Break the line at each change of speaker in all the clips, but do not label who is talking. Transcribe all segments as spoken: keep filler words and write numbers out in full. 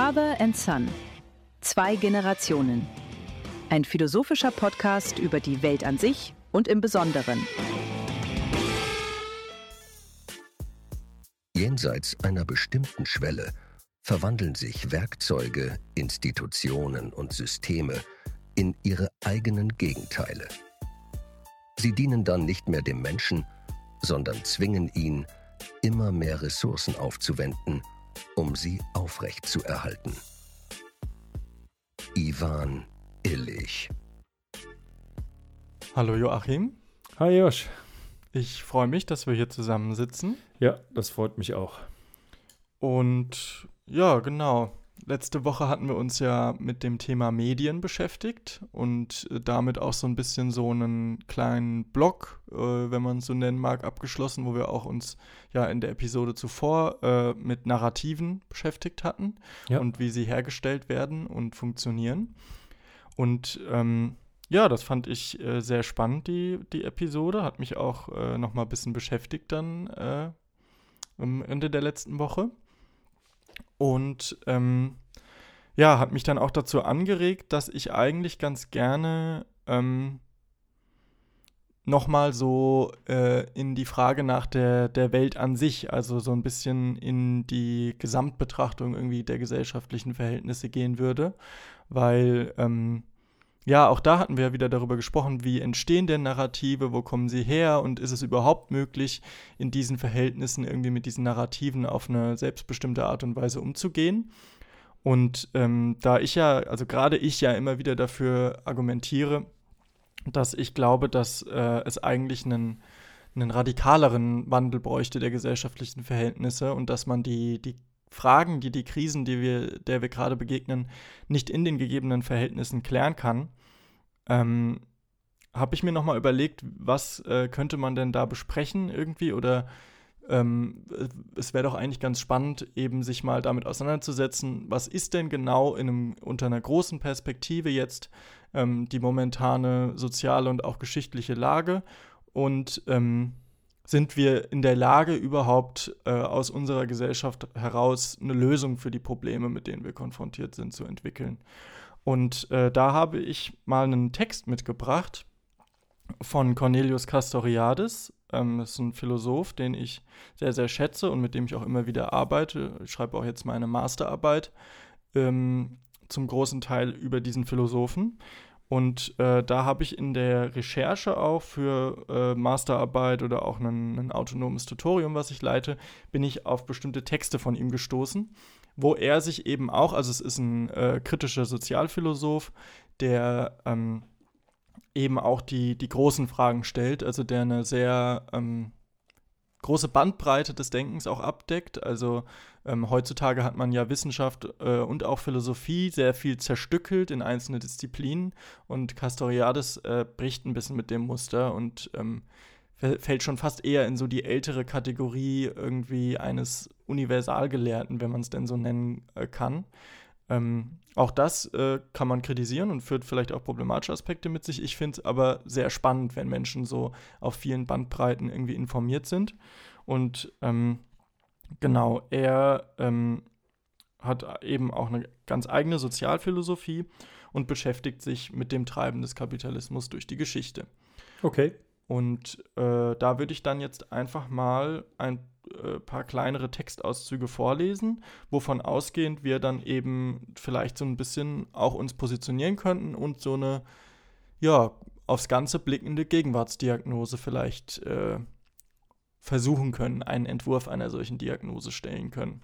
Father and Son. Zwei Generationen. Ein philosophischer Podcast über die Welt an sich und im Besonderen.
Jenseits einer bestimmten Schwelle verwandeln sich Werkzeuge, Institutionen und Systeme in ihre eigenen Gegenteile. Sie dienen dann nicht mehr dem Menschen, sondern zwingen ihn, immer mehr Ressourcen aufzuwenden, um sie aufrechtzuerhalten. Ivan Illich.
Hallo Joachim.
Hi Josh.
Ich freue mich, dass wir hier zusammensitzen.
Ja, das freut mich auch.
Und ja, genau. Letzte Woche hatten wir uns ja mit dem Thema Medien beschäftigt und damit auch so ein bisschen so einen kleinen Blog, äh, wenn man es so nennen mag, abgeschlossen, wo wir auch uns ja in der Episode zuvor äh, mit Narrativen beschäftigt hatten, ja, und wie sie hergestellt werden und funktionieren. Und ähm, ja, das fand ich äh, sehr spannend, die, die Episode. Hat mich auch äh, noch mal ein bisschen beschäftigt dann äh, am Ende der letzten Woche. Und ähm, ja, hat mich dann auch dazu angeregt, dass ich eigentlich ganz gerne ähm, nochmal so äh, in die Frage nach der, der Welt an sich, also so ein bisschen in die Gesamtbetrachtung irgendwie der gesellschaftlichen Verhältnisse gehen würde, weil ähm, ja, auch da hatten wir ja wieder darüber gesprochen, wie entstehen denn Narrative, wo kommen sie her und ist es überhaupt möglich, in diesen Verhältnissen irgendwie mit diesen Narrativen auf eine selbstbestimmte Art und Weise umzugehen. Und ähm, da ich ja, also gerade ich ja immer wieder dafür argumentiere, dass ich glaube, dass äh, es eigentlich einen, einen radikaleren Wandel bräuchte der gesellschaftlichen Verhältnisse und dass man die, die Fragen, die die Krisen, die wir, der wir gerade begegnen, nicht in den gegebenen Verhältnissen klären kann, ähm, habe ich mir nochmal überlegt, was äh, könnte man denn da besprechen irgendwie oder ähm, es wäre doch eigentlich ganz spannend, eben sich mal damit auseinanderzusetzen, was ist denn genau in einem, unter einer großen Perspektive jetzt ähm, die momentane soziale und auch geschichtliche Lage und ähm, sind wir in der Lage, überhaupt äh, aus unserer Gesellschaft heraus eine Lösung für die Probleme, mit denen wir konfrontiert sind, zu entwickeln. Und äh, da habe ich mal einen Text mitgebracht von Cornelius Castoriadis. Ähm, das ist ein Philosoph, den ich sehr, sehr schätze und mit dem ich auch immer wieder arbeite. Ich schreibe auch jetzt meine Masterarbeit ähm, zum großen Teil über diesen Philosophen. Und äh, da habe ich in der Recherche auch für äh, Masterarbeit oder auch ein, ein autonomes Tutorium, was ich leite, bin ich auf bestimmte Texte von ihm gestoßen, wo er sich eben auch, also es ist ein äh, kritischer Sozialphilosoph, der ähm, eben auch die, die großen Fragen stellt, also der eine sehr ähm, große Bandbreite des Denkens auch abdeckt. Also ähm, heutzutage hat man ja Wissenschaft äh, und auch Philosophie sehr viel zerstückelt in einzelne Disziplinen und Castoriadis äh, bricht ein bisschen mit dem Muster und ähm, fällt schon fast eher in so die ältere Kategorie irgendwie eines Universalgelehrten, wenn man es denn so nennen äh, kann. Ähm, auch das äh, kann man kritisieren und führt vielleicht auch problematische Aspekte mit sich. Ich finde es aber sehr spannend, wenn Menschen so auf vielen Bandbreiten irgendwie informiert sind. Und ähm, genau, er ähm, hat eben auch eine ganz eigene Sozialphilosophie und beschäftigt sich mit dem Treiben des Kapitalismus durch die Geschichte.
Okay.
Und äh, da würde ich dann jetzt einfach mal ein äh, paar kleinere Textauszüge vorlesen, wovon ausgehend wir dann eben vielleicht so ein bisschen auch uns positionieren könnten und so eine, ja, aufs Ganze blickende Gegenwartsdiagnose vielleicht äh, versuchen können, einen Entwurf einer solchen Diagnose stellen können.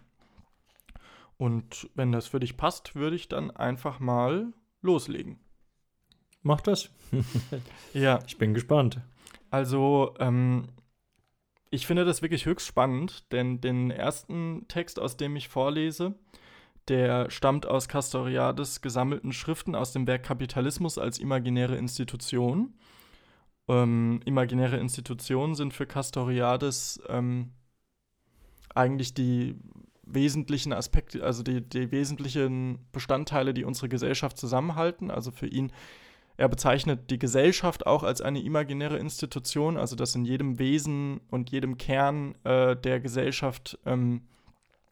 Und wenn das für dich passt, würde ich dann einfach mal loslegen.
Mach das.
Ja.
Ich bin gespannt.
Also, ähm, ich finde das wirklich höchst spannend, denn den ersten Text, aus dem ich vorlese, der stammt aus Castoriadis gesammelten Schriften aus dem Werk Kapitalismus als imaginäre Institution. Ähm, imaginäre Institutionen sind für Castoriadis ähm, eigentlich die wesentlichen Aspekte, also die, die wesentlichen Bestandteile, die unsere Gesellschaft zusammenhalten. Also für ihn, er bezeichnet die Gesellschaft auch als eine imaginäre Institution, also dass in jedem Wesen und jedem Kern äh, der Gesellschaft ähm,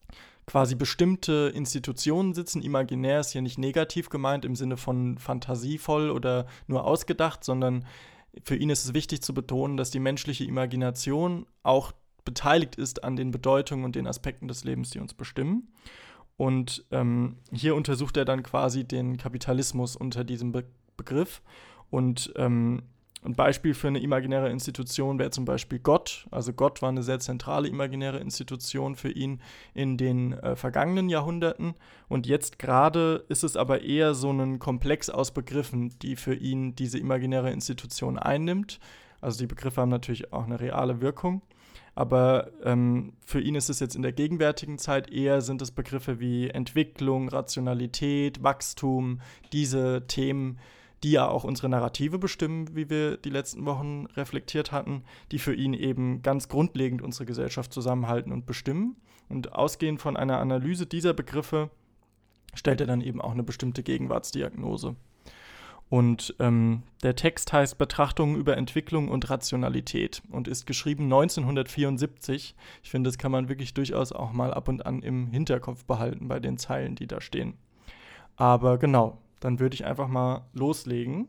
quasi bestimmte Institutionen sitzen. Imaginär ist hier nicht negativ gemeint im Sinne von fantasievoll oder nur ausgedacht, sondern für ihn ist es wichtig zu betonen, dass die menschliche Imagination auch beteiligt ist an den Bedeutungen und den Aspekten des Lebens, die uns bestimmen. Und ähm, hier untersucht er dann quasi den Kapitalismus unter diesem Be- Begriff. Und ähm, ein Beispiel für eine imaginäre Institution wäre zum Beispiel Gott. Also Gott war eine sehr zentrale imaginäre Institution für ihn in den äh, vergangenen Jahrhunderten. Und jetzt gerade ist es aber eher so ein Komplex aus Begriffen, die für ihn diese imaginäre Institution einnimmt. Also die Begriffe haben natürlich auch eine reale Wirkung. Aber ähm, für ihn ist es jetzt in der gegenwärtigen Zeit eher, sind es Begriffe wie Entwicklung, Rationalität, Wachstum, diese Themen, die ja auch unsere Narrative bestimmen, wie wir die letzten Wochen reflektiert hatten, die für ihn eben ganz grundlegend unsere Gesellschaft zusammenhalten und bestimmen. Und ausgehend von einer Analyse dieser Begriffe stellt er dann eben auch eine bestimmte Gegenwartsdiagnose. Und ähm, der Text heißt Betrachtungen über Entwicklung und Rationalität und ist geschrieben neunzehnhundertvierundsiebzig. Ich finde, das kann man wirklich durchaus auch mal ab und an im Hinterkopf behalten bei den Zeilen, die da stehen. Aber genau, dann würde ich einfach mal loslegen.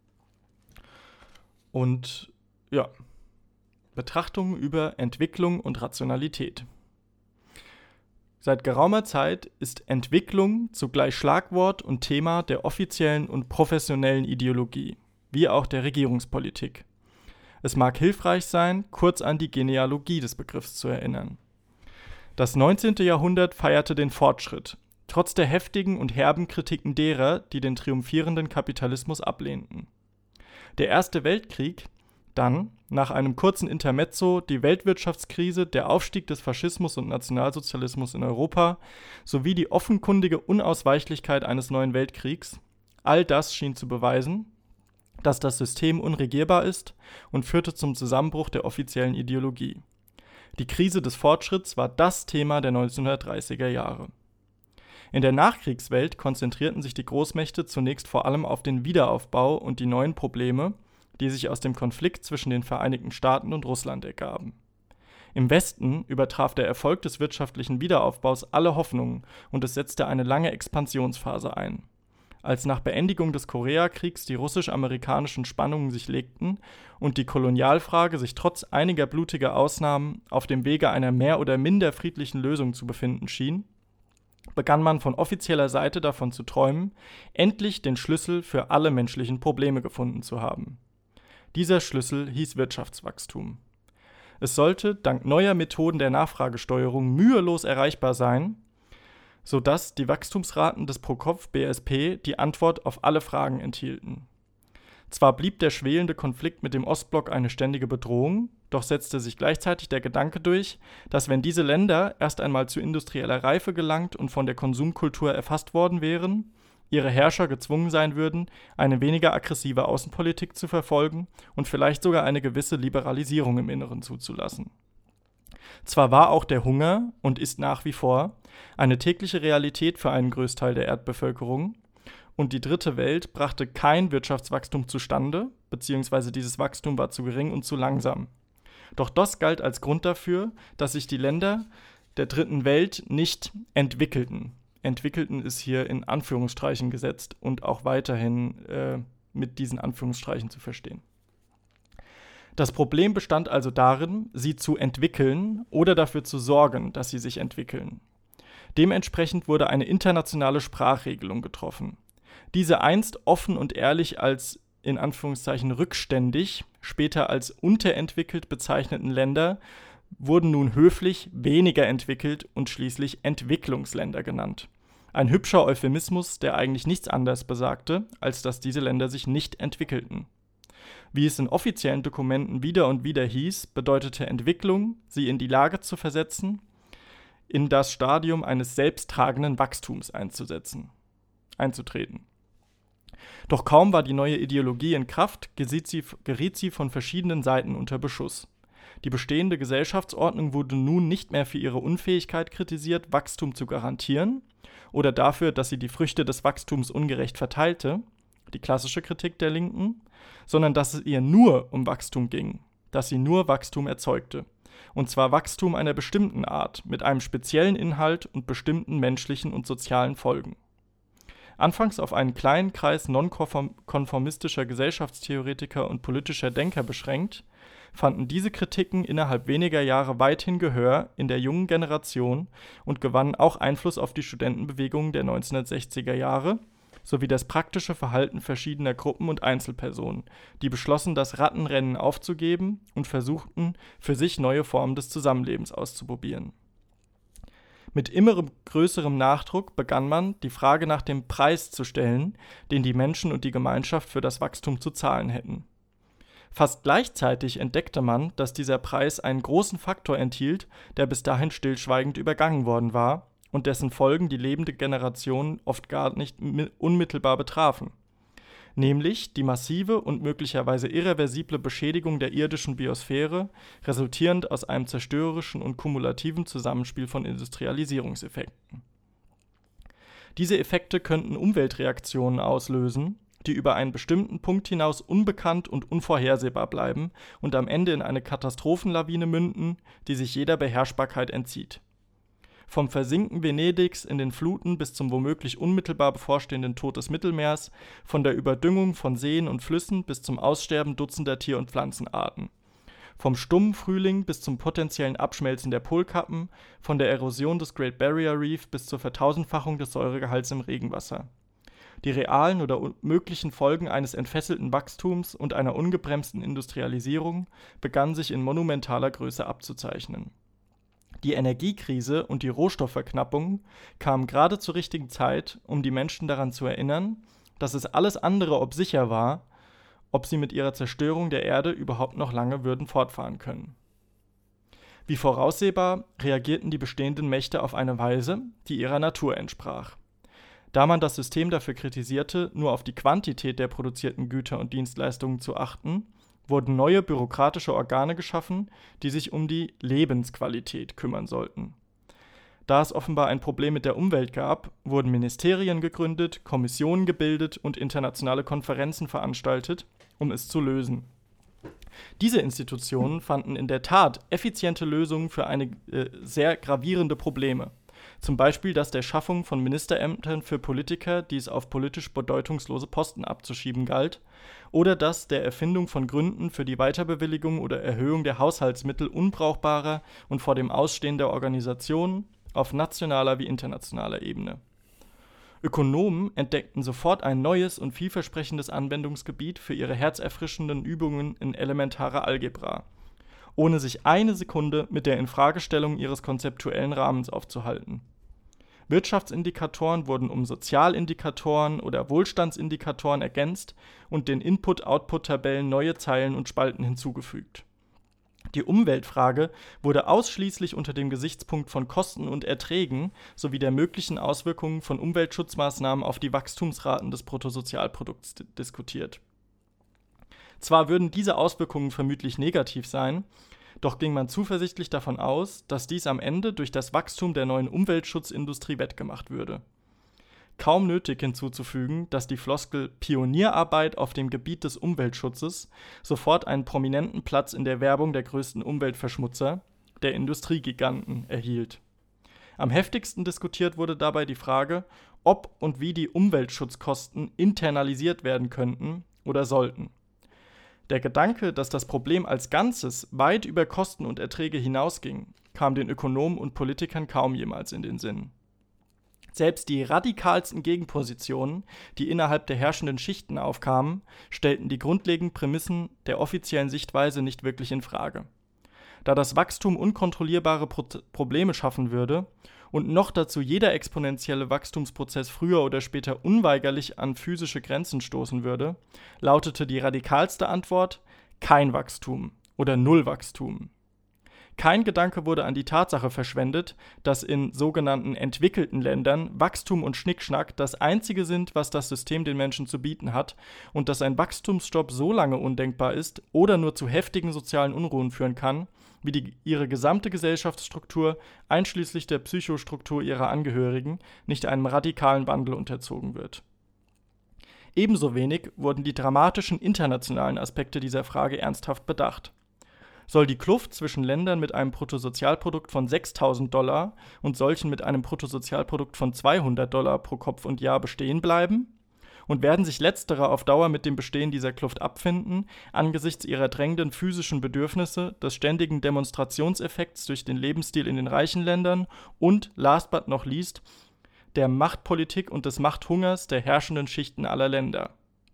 Und ja, Betrachtungen über Entwicklung und Rationalität. Seit geraumer Zeit ist Entwicklung zugleich Schlagwort und Thema der offiziellen und professionellen Ideologie, wie auch der Regierungspolitik. Es mag hilfreich sein, kurz an die Genealogie des Begriffs zu erinnern. Das neunzehnte Jahrhundert feierte den Fortschritt, trotz der heftigen und herben Kritiken derer, die den triumphierenden Kapitalismus ablehnten. Der Erste Weltkrieg, dann, nach einem kurzen Intermezzo, die Weltwirtschaftskrise, der Aufstieg des Faschismus und Nationalsozialismus in Europa sowie die offenkundige Unausweichlichkeit eines neuen Weltkriegs, all das schien zu beweisen, dass das System unregierbar ist und führte zum Zusammenbruch der offiziellen Ideologie. Die Krise des Fortschritts war das Thema der neunzehnhundertdreißiger Jahre. In der Nachkriegswelt konzentrierten sich die Großmächte zunächst vor allem auf den Wiederaufbau und die neuen Probleme, die sich aus dem Konflikt zwischen den Vereinigten Staaten und Russland ergaben. Im Westen übertraf der Erfolg des wirtschaftlichen Wiederaufbaus alle Hoffnungen und es setzte eine lange Expansionsphase ein. Als nach Beendigung des Koreakriegs die russisch-amerikanischen Spannungen sich legten und die Kolonialfrage sich trotz einiger blutiger Ausnahmen auf dem Wege einer mehr oder minder friedlichen Lösung zu befinden schien, begann man von offizieller Seite davon zu träumen, endlich den Schlüssel für alle menschlichen Probleme gefunden zu haben. Dieser Schlüssel hieß Wirtschaftswachstum. Es sollte dank neuer Methoden der Nachfragesteuerung mühelos erreichbar sein, sodass die Wachstumsraten des Pro-Kopf-B S P die Antwort auf alle Fragen enthielten. Zwar blieb der schwelende Konflikt mit dem Ostblock eine ständige Bedrohung, doch setzte sich gleichzeitig der Gedanke durch, dass wenn diese Länder erst einmal zu industrieller Reife gelangt und von der Konsumkultur erfasst worden wären, ihre Herrscher gezwungen sein würden, eine weniger aggressive Außenpolitik zu verfolgen und vielleicht sogar eine gewisse Liberalisierung im Inneren zuzulassen. Zwar war auch der Hunger und ist nach wie vor eine tägliche Realität für einen Großteil der Erdbevölkerung und die dritte Welt brachte kein Wirtschaftswachstum zustande, beziehungsweise dieses Wachstum war zu gering und zu langsam. Doch das galt als Grund dafür, dass sich die Länder der dritten Welt nicht entwickelten. Entwickelten ist hier in Anführungsstrichen gesetzt und auch weiterhin äh, mit diesen Anführungsstrichen zu verstehen. Das Problem bestand also darin, sie zu entwickeln oder dafür zu sorgen, dass sie sich entwickeln. Dementsprechend wurde eine internationale Sprachregelung getroffen. Diese einst offen und ehrlich als in Anführungszeichen rückständig, später als unterentwickelt bezeichneten Länder wurden nun höflich weniger entwickelt und schließlich Entwicklungsländer genannt. Ein hübscher Euphemismus, der eigentlich nichts anderes besagte, als dass diese Länder sich nicht entwickelten. Wie es in offiziellen Dokumenten wieder und wieder hieß, bedeutete Entwicklung, sie in die Lage zu versetzen, in das Stadium eines selbsttragenden Wachstums einzusetzen, einzutreten. Doch kaum war die neue Ideologie in Kraft, geriet sie, geriet sie von verschiedenen Seiten unter Beschuss. Die bestehende Gesellschaftsordnung wurde nun nicht mehr für ihre Unfähigkeit kritisiert, Wachstum zu garantieren oder dafür, dass sie die Früchte des Wachstums ungerecht verteilte, die klassische Kritik der Linken, sondern dass es ihr nur um Wachstum ging, dass sie nur Wachstum erzeugte und zwar Wachstum einer bestimmten Art, mit einem speziellen Inhalt und bestimmten menschlichen und sozialen Folgen. Anfangs auf einen kleinen Kreis nonkonformistischer Gesellschaftstheoretiker und politischer Denker beschränkt, fanden diese Kritiken innerhalb weniger Jahre weithin Gehör in der jungen Generation und gewannen auch Einfluss auf die Studentenbewegungen der neunzehnhundertsechziger Jahre sowie das praktische Verhalten verschiedener Gruppen und Einzelpersonen, die beschlossen, das Rattenrennen aufzugeben und versuchten, für sich neue Formen des Zusammenlebens auszuprobieren. Mit immer größerem Nachdruck begann man, die Frage nach dem Preis zu stellen, den die Menschen und die Gemeinschaft für das Wachstum zu zahlen hätten. Fast gleichzeitig entdeckte man, dass dieser Preis einen großen Faktor enthielt, der bis dahin stillschweigend übergangen worden war und dessen Folgen die lebende Generation oft gar nicht unmittelbar betrafen. Nämlich die massive und möglicherweise irreversible Beschädigung der irdischen Biosphäre, resultierend aus einem zerstörerischen und kumulativen Zusammenspiel von Industrialisierungseffekten. Diese Effekte könnten Umweltreaktionen auslösen, die über einen bestimmten Punkt hinaus unbekannt und unvorhersehbar bleiben und am Ende in eine Katastrophenlawine münden, die sich jeder Beherrschbarkeit entzieht. Vom Versinken Venedigs in den Fluten bis zum womöglich unmittelbar bevorstehenden Tod des Mittelmeers, von der Überdüngung von Seen und Flüssen bis zum Aussterben dutzender Tier- und Pflanzenarten. Vom stummen Frühling bis zum potenziellen Abschmelzen der Polkappen, von der Erosion des Great Barrier Reef bis zur Vertausendfachung des Säuregehalts im Regenwasser. Die realen oder möglichen Folgen eines entfesselten Wachstums und einer ungebremsten Industrialisierung begannen sich in monumentaler Größe abzuzeichnen. Die Energiekrise und die Rohstoffverknappung kamen gerade zur richtigen Zeit, um die Menschen daran zu erinnern, dass es alles andere ob sicher war, ob sie mit ihrer Zerstörung der Erde überhaupt noch lange würden fortfahren können. Wie voraussehbar reagierten die bestehenden Mächte auf eine Weise, die ihrer Natur entsprach. Da man das System dafür kritisierte, nur auf die Quantität der produzierten Güter und Dienstleistungen zu achten, wurden neue bürokratische Organe geschaffen, die sich um die Lebensqualität kümmern sollten. Da es offenbar ein Problem mit der Umwelt gab, wurden Ministerien gegründet, Kommissionen gebildet und internationale Konferenzen veranstaltet, um es zu lösen. Diese Institutionen fanden in der Tat effiziente Lösungen für einige äh, sehr gravierende Probleme. Zum Beispiel das der Schaffung von Ministerämtern für Politiker, die es auf politisch bedeutungslose Posten abzuschieben galt, oder das der Erfindung von Gründen für die Weiterbewilligung oder Erhöhung der Haushaltsmittel unbrauchbarer und vor dem Ausstehen der Organisationen auf nationaler wie internationaler Ebene. Ökonomen entdeckten sofort ein neues und vielversprechendes Anwendungsgebiet für ihre herzerfrischenden Übungen in elementarer Algebra, ohne sich eine Sekunde mit der Infragestellung ihres konzeptuellen Rahmens aufzuhalten. Wirtschaftsindikatoren wurden um Sozialindikatoren oder Wohlstandsindikatoren ergänzt und den Input-Output-Tabellen neue Zeilen und Spalten hinzugefügt. Die Umweltfrage wurde ausschließlich unter dem Gesichtspunkt von Kosten und Erträgen sowie der möglichen Auswirkungen von Umweltschutzmaßnahmen auf die Wachstumsraten des Bruttosozialprodukts d- diskutiert. Zwar würden diese Auswirkungen vermutlich negativ sein, doch ging man zuversichtlich davon aus, dass dies am Ende durch das Wachstum der neuen Umweltschutzindustrie wettgemacht würde. Kaum nötig hinzuzufügen, dass die Floskel Pionierarbeit auf dem Gebiet des Umweltschutzes sofort einen prominenten Platz in der Werbung der größten Umweltverschmutzer, der Industriegiganten, erhielt. Am heftigsten diskutiert wurde dabei die Frage, ob und wie die Umweltschutzkosten internalisiert werden könnten oder sollten. Der Gedanke, dass das Problem als Ganzes weit über Kosten und Erträge hinausging, kam den Ökonomen und Politikern kaum jemals in den Sinn. Selbst die radikalsten Gegenpositionen, die innerhalb der herrschenden Schichten aufkamen, stellten die grundlegenden Prämissen der offiziellen Sichtweise nicht wirklich in Frage. Da das Wachstum unkontrollierbare Pro- Probleme schaffen würde und noch dazu jeder exponentielle Wachstumsprozess früher oder später unweigerlich an physische Grenzen stoßen würde, lautete die radikalste Antwort: kein Wachstum oder Nullwachstum. Kein Gedanke wurde an die Tatsache verschwendet, dass in sogenannten entwickelten Ländern Wachstum und Schnickschnack das Einzige sind, was das System den Menschen zu bieten hat und dass ein Wachstumsstopp so lange undenkbar ist oder nur zu heftigen sozialen Unruhen führen kann, wie die, ihre gesamte Gesellschaftsstruktur, einschließlich der Psychostruktur ihrer Angehörigen, nicht einem radikalen Wandel unterzogen wird. Ebenso wenig wurden die dramatischen internationalen Aspekte dieser Frage ernsthaft bedacht. soll die Kluft zwischen Ländern mit einem Bruttosozialprodukt von sechstausend Dollar und solchen mit einem Bruttosozialprodukt von zweihundert Dollar pro Kopf und Jahr bestehen bleiben? Und werden sich letztere auf Dauer mit dem Bestehen dieser Kluft abfinden, angesichts ihrer drängenden physischen Bedürfnisse, des ständigen Demonstrationseffekts durch den Lebensstil in den reichen Ländern und, last but not least, der Machtpolitik und des Machthungers der herrschenden Schichten aller Länder?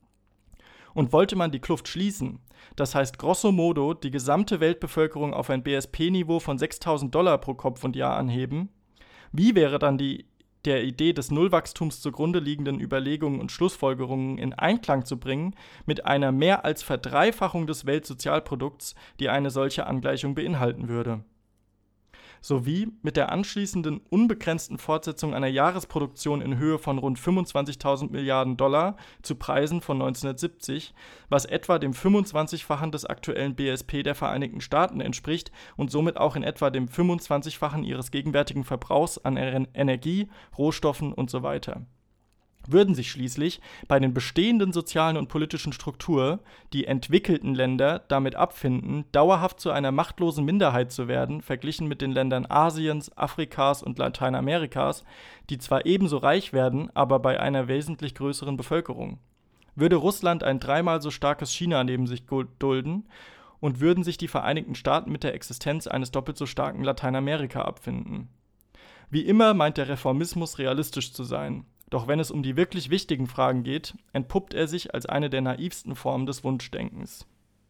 Und wollte man die Kluft schließen, das heißt grosso modo die gesamte Weltbevölkerung auf ein B S P-Niveau von sechstausend Dollar pro Kopf und Jahr anheben, wie wäre dann die der Idee des Nullwachstums zugrunde liegenden Überlegungen und Schlussfolgerungen in Einklang zu bringen mit einer mehr als Verdreifachung des Weltsozialprodukts, die eine solche Angleichung beinhalten würde? Sowie mit der anschließenden unbegrenzten Fortsetzung einer Jahresproduktion in Höhe von rund fünfundzwanzigtausend Milliarden Dollar zu Preisen von neunzehnhundertsiebzig, was etwa dem fünfundzwanzigfachen des aktuellen B S P der Vereinigten Staaten entspricht und somit auch in etwa dem fünfundzwanzigfachen ihres gegenwärtigen Verbrauchs an Energie, Rohstoffen usw. Würden sich schließlich bei den bestehenden sozialen und politischen Strukturen die entwickelten Länder damit abfinden, dauerhaft zu einer machtlosen Minderheit zu werden, verglichen mit den Ländern Asiens, Afrikas und Lateinamerikas, die zwar ebenso reich werden, aber bei einer wesentlich größeren Bevölkerung? Würde Russland ein dreimal so starkes China neben sich dulden und würden sich die Vereinigten Staaten mit der Existenz eines doppelt so starken Lateinamerika abfinden? Wie immer meint der Reformismus realistisch zu sein. Doch wenn es um die wirklich wichtigen Fragen geht, entpuppt er sich als eine der naivsten Formen des Wunschdenkens.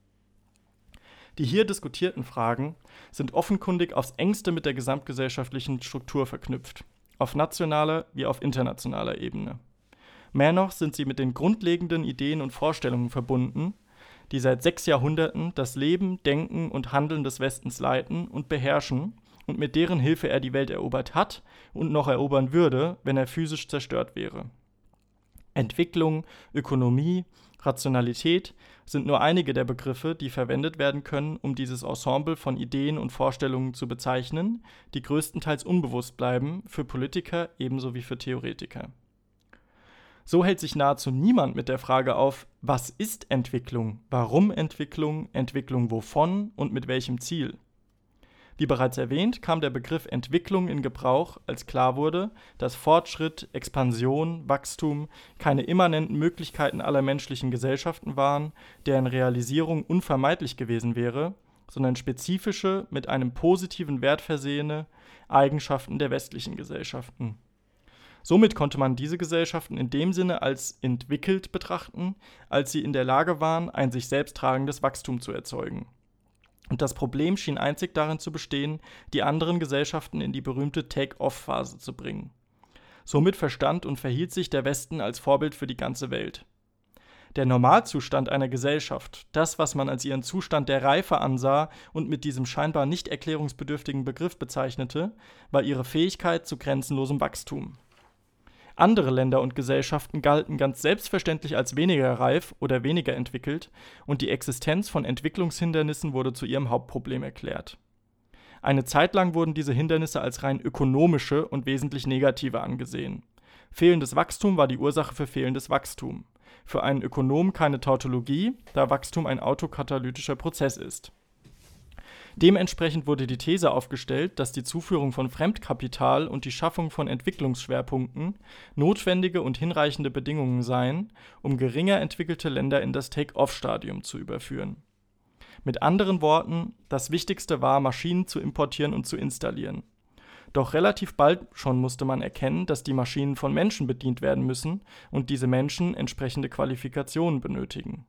Die hier diskutierten Fragen sind offenkundig aufs Engste mit der gesamtgesellschaftlichen Struktur verknüpft, auf nationaler wie auf internationaler Ebene. Mehr noch sind sie mit den grundlegenden Ideen und Vorstellungen verbunden, die seit sechs Jahrhunderten das Leben, Denken und Handeln des Westens leiten und beherrschen und mit deren Hilfe er die Welt erobert hat und noch erobern würde, wenn er physisch zerstört wäre. Entwicklung, Ökonomie, Rationalität sind nur einige der Begriffe, die verwendet werden können, um dieses Ensemble von Ideen und Vorstellungen zu bezeichnen, die größtenteils unbewusst bleiben, für Politiker ebenso wie für Theoretiker. So hält sich nahezu niemand mit der Frage auf, was ist Entwicklung, warum Entwicklung, Entwicklung wovon und mit welchem Ziel. Wie bereits erwähnt, kam der Begriff Entwicklung in Gebrauch, als klar wurde, dass Fortschritt, Expansion, Wachstum keine immanenten Möglichkeiten aller menschlichen Gesellschaften waren, deren Realisierung unvermeidlich gewesen wäre, sondern spezifische, mit einem positiven Wert versehene Eigenschaften der westlichen Gesellschaften. Somit konnte man diese Gesellschaften in dem Sinne als entwickelt betrachten, als sie in der Lage waren, ein sich selbst tragendes Wachstum zu erzeugen. Und das Problem schien einzig darin zu bestehen, die anderen Gesellschaften in die berühmte Take-off-Phase zu bringen. Somit verstand und verhielt sich der Westen als Vorbild für die ganze Welt. Der Normalzustand einer Gesellschaft, das, was man als ihren Zustand der Reife ansah und mit diesem scheinbar nicht erklärungsbedürftigen Begriff bezeichnete, war ihre Fähigkeit zu grenzenlosem Wachstum. Andere Länder und Gesellschaften galten ganz selbstverständlich als weniger reif oder weniger entwickelt und die Existenz von Entwicklungshindernissen wurde zu ihrem Hauptproblem erklärt. Eine Zeit lang wurden diese Hindernisse als rein ökonomische und wesentlich negative angesehen. Fehlendes Wachstum war die Ursache für fehlendes Wachstum. Für einen Ökonom keine Tautologie, da Wachstum ein autokatalytischer Prozess ist. Dementsprechend wurde die These aufgestellt, dass die Zuführung von Fremdkapital und die Schaffung von Entwicklungsschwerpunkten notwendige und hinreichende Bedingungen seien, um geringer entwickelte Länder in das Take-off-Stadium zu überführen. Mit anderen Worten, das Wichtigste war, Maschinen zu importieren und zu installieren. Doch relativ bald schon musste man erkennen, dass die Maschinen von Menschen bedient werden müssen und diese Menschen entsprechende Qualifikationen benötigen.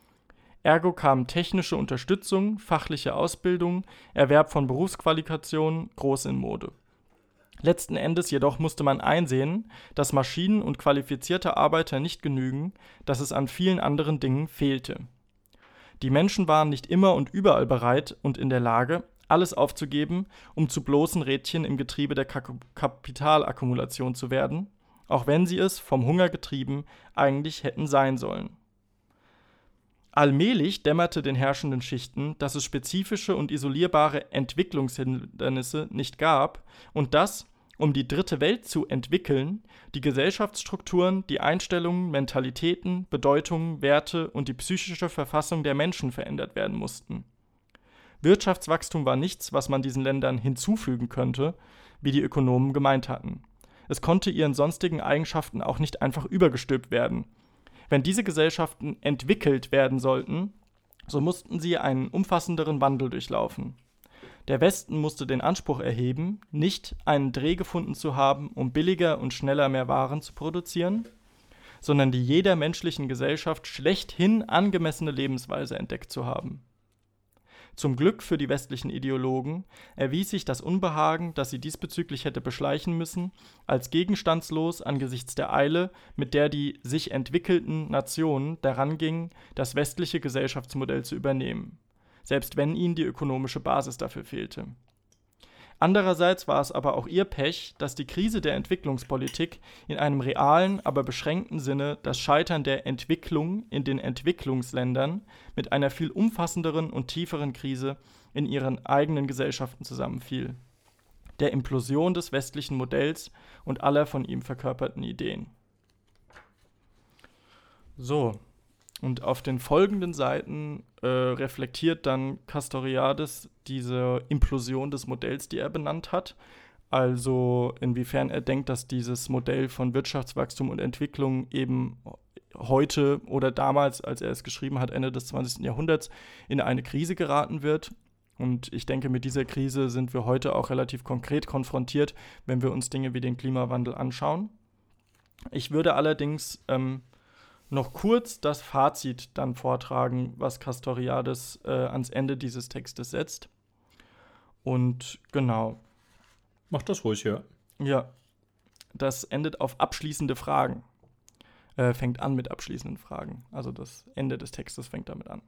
Ergo kamen technische Unterstützung, fachliche Ausbildung, Erwerb von Berufsqualifikationen groß in Mode. Letzten Endes jedoch musste man einsehen, dass Maschinen und qualifizierte Arbeiter nicht genügen, dass es an vielen anderen Dingen fehlte. Die Menschen waren nicht immer und überall bereit und in der Lage, alles aufzugeben, um zu bloßen Rädchen im Getriebe der Kapitalakkumulation zu werden, auch wenn sie es, vom Hunger getrieben, eigentlich hätten sein sollen. Allmählich dämmerte den herrschenden Schichten, dass es spezifische und isolierbare Entwicklungshindernisse nicht gab und dass, um die dritte Welt zu entwickeln, die Gesellschaftsstrukturen, die Einstellungen, Mentalitäten, Bedeutungen, Werte und die psychische Verfassung der Menschen verändert werden mussten. Wirtschaftswachstum war nichts, was man diesen Ländern hinzufügen könnte, wie die Ökonomen gemeint hatten. Es konnte ihren sonstigen Eigenschaften auch nicht einfach übergestülpt werden. Wenn diese Gesellschaften entwickelt werden sollten, so mussten sie einen umfassenderen Wandel durchlaufen. Der Westen musste den Anspruch erheben, nicht einen Dreh gefunden zu haben, um billiger und schneller mehr Waren zu produzieren, sondern die jeder menschlichen Gesellschaft schlechthin angemessene Lebensweise entdeckt zu haben. Zum Glück für die westlichen Ideologen erwies sich das Unbehagen, das sie diesbezüglich hätte beschleichen müssen, als gegenstandslos angesichts der Eile, mit der die sich entwickelten Nationen daran gingen, das westliche Gesellschaftsmodell zu übernehmen, selbst wenn ihnen die ökonomische Basis dafür fehlte. Andererseits war es aber auch ihr Pech, dass die Krise der Entwicklungspolitik in einem realen, aber beschränkten Sinne das Scheitern der Entwicklung in den Entwicklungsländern mit einer viel umfassenderen und tieferen Krise in ihren eigenen Gesellschaften zusammenfiel, der Implosion des westlichen Modells und aller von ihm verkörperten Ideen. So, und auf den folgenden Seiten äh, reflektiert dann Castoriadis diese Implosion des Modells, die er benannt hat. Also inwiefern er denkt, dass dieses Modell von Wirtschaftswachstum und Entwicklung eben heute oder damals, als er es geschrieben hat, Ende des zwanzigsten Jahrhunderts, in eine Krise geraten wird. Und ich denke, mit dieser Krise sind wir heute auch relativ konkret konfrontiert, wenn wir uns Dinge wie den Klimawandel anschauen. Ich würde allerdings ähm, noch kurz das Fazit dann vortragen, was Castoriadis äh, ans Ende dieses Textes setzt. Und genau.
Mach das ruhig, ja.
Ja, das endet auf abschließende Fragen. Äh, fängt an mit abschließenden Fragen. Also das Ende des Textes fängt damit an.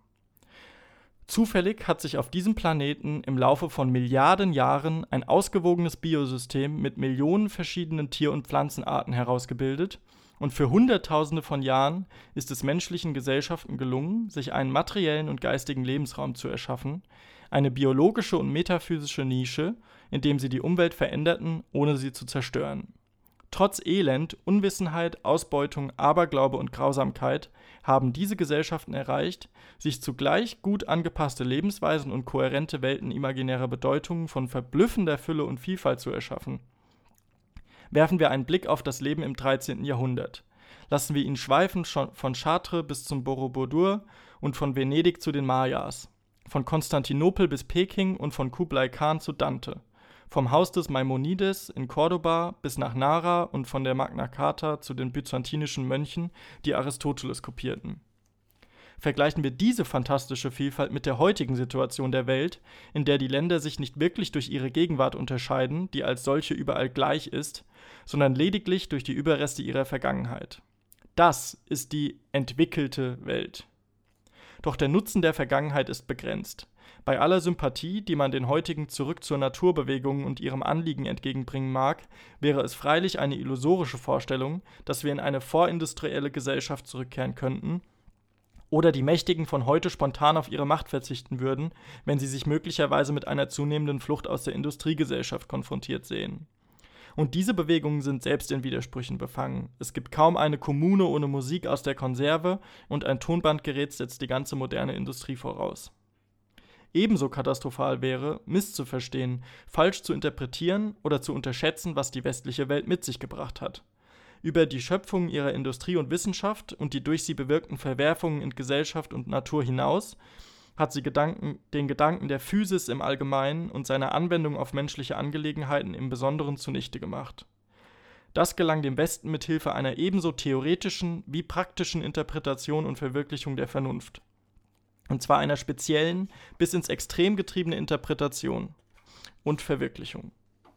Zufällig hat sich auf diesem Planeten im Laufe von Milliarden Jahren ein ausgewogenes Biosystem mit Millionen verschiedenen Tier- und Pflanzenarten herausgebildet. Und für Hunderttausende von Jahren ist es menschlichen Gesellschaften gelungen, sich einen materiellen und geistigen Lebensraum zu erschaffen, eine biologische und metaphysische Nische, in dem sie die Umwelt veränderten, ohne sie zu zerstören. Trotz Elend, Unwissenheit, Ausbeutung, Aberglaube und Grausamkeit haben diese Gesellschaften erreicht, sich zugleich gut angepasste Lebensweisen und kohärente Welten imaginärer Bedeutungen von verblüffender Fülle und Vielfalt zu erschaffen. Werfen wir einen Blick auf das Leben im dreizehnten Jahrhundert. Lassen wir ihn schweifen von Chartres bis zum Borobudur und von Venedig zu den Mayas, von Konstantinopel bis Peking und von Kublai Khan zu Dante, vom Haus des Maimonides in Cordoba bis nach Nara und von der Magna Carta zu den byzantinischen Mönchen, die Aristoteles kopierten. Vergleichen wir diese fantastische Vielfalt mit der heutigen Situation der Welt, in der die Länder sich nicht wirklich durch ihre Gegenwart unterscheiden, die als solche überall gleich ist, sondern lediglich durch die Überreste ihrer Vergangenheit. Das ist die entwickelte Welt. Doch der Nutzen der Vergangenheit ist begrenzt. Bei aller Sympathie, die man den heutigen Zurück zur Naturbewegung und ihrem Anliegen entgegenbringen mag, wäre es freilich eine illusorische Vorstellung, dass wir in eine vorindustrielle Gesellschaft zurückkehren könnten, oder die Mächtigen von heute spontan auf ihre Macht verzichten würden, wenn sie sich möglicherweise mit einer zunehmenden Flucht aus der Industriegesellschaft konfrontiert sehen. Und diese Bewegungen sind selbst in Widersprüchen befangen. Es gibt kaum eine Kommune ohne Musik aus der Konserve und ein Tonbandgerät setzt die ganze moderne Industrie voraus. Ebenso katastrophal wäre, misszuverstehen, falsch zu interpretieren oder zu unterschätzen, was die westliche Welt mit sich gebracht hat. Über die Schöpfung ihrer Industrie und Wissenschaft und die durch sie bewirkten Verwerfungen in Gesellschaft und Natur hinaus hat sie Gedanken, den Gedanken der Physis im Allgemeinen und seiner Anwendung auf menschliche Angelegenheiten im Besonderen zunichte gemacht. Das gelang dem Westen mit Hilfe einer ebenso theoretischen wie praktischen Interpretation und Verwirklichung der Vernunft. Und zwar einer speziellen, bis ins Extrem getriebenen Interpretation und Verwirklichung.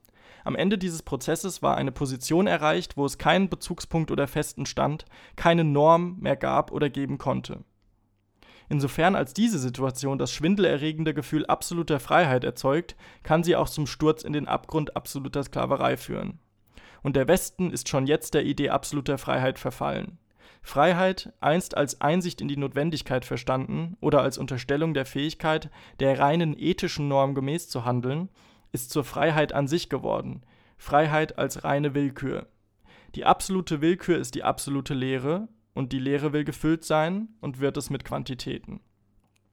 Am Ende dieses Prozesses war eine Position erreicht, wo es keinen Bezugspunkt oder festen Stand, keine Norm mehr gab oder geben konnte. Insofern als diese Situation das schwindelerregende Gefühl absoluter Freiheit erzeugt, kann sie auch zum Sturz in den Abgrund absoluter Sklaverei führen. Und der Westen ist schon jetzt der Idee absoluter Freiheit verfallen. Freiheit, einst als Einsicht in die Notwendigkeit verstanden oder als Unterstellung der Fähigkeit, der reinen ethischen Norm gemäß zu handeln, ist zur Freiheit an sich geworden, Freiheit als reine Willkür. Die absolute Willkür ist die absolute Leere, und die Leere will gefüllt sein und wird es mit Quantitäten.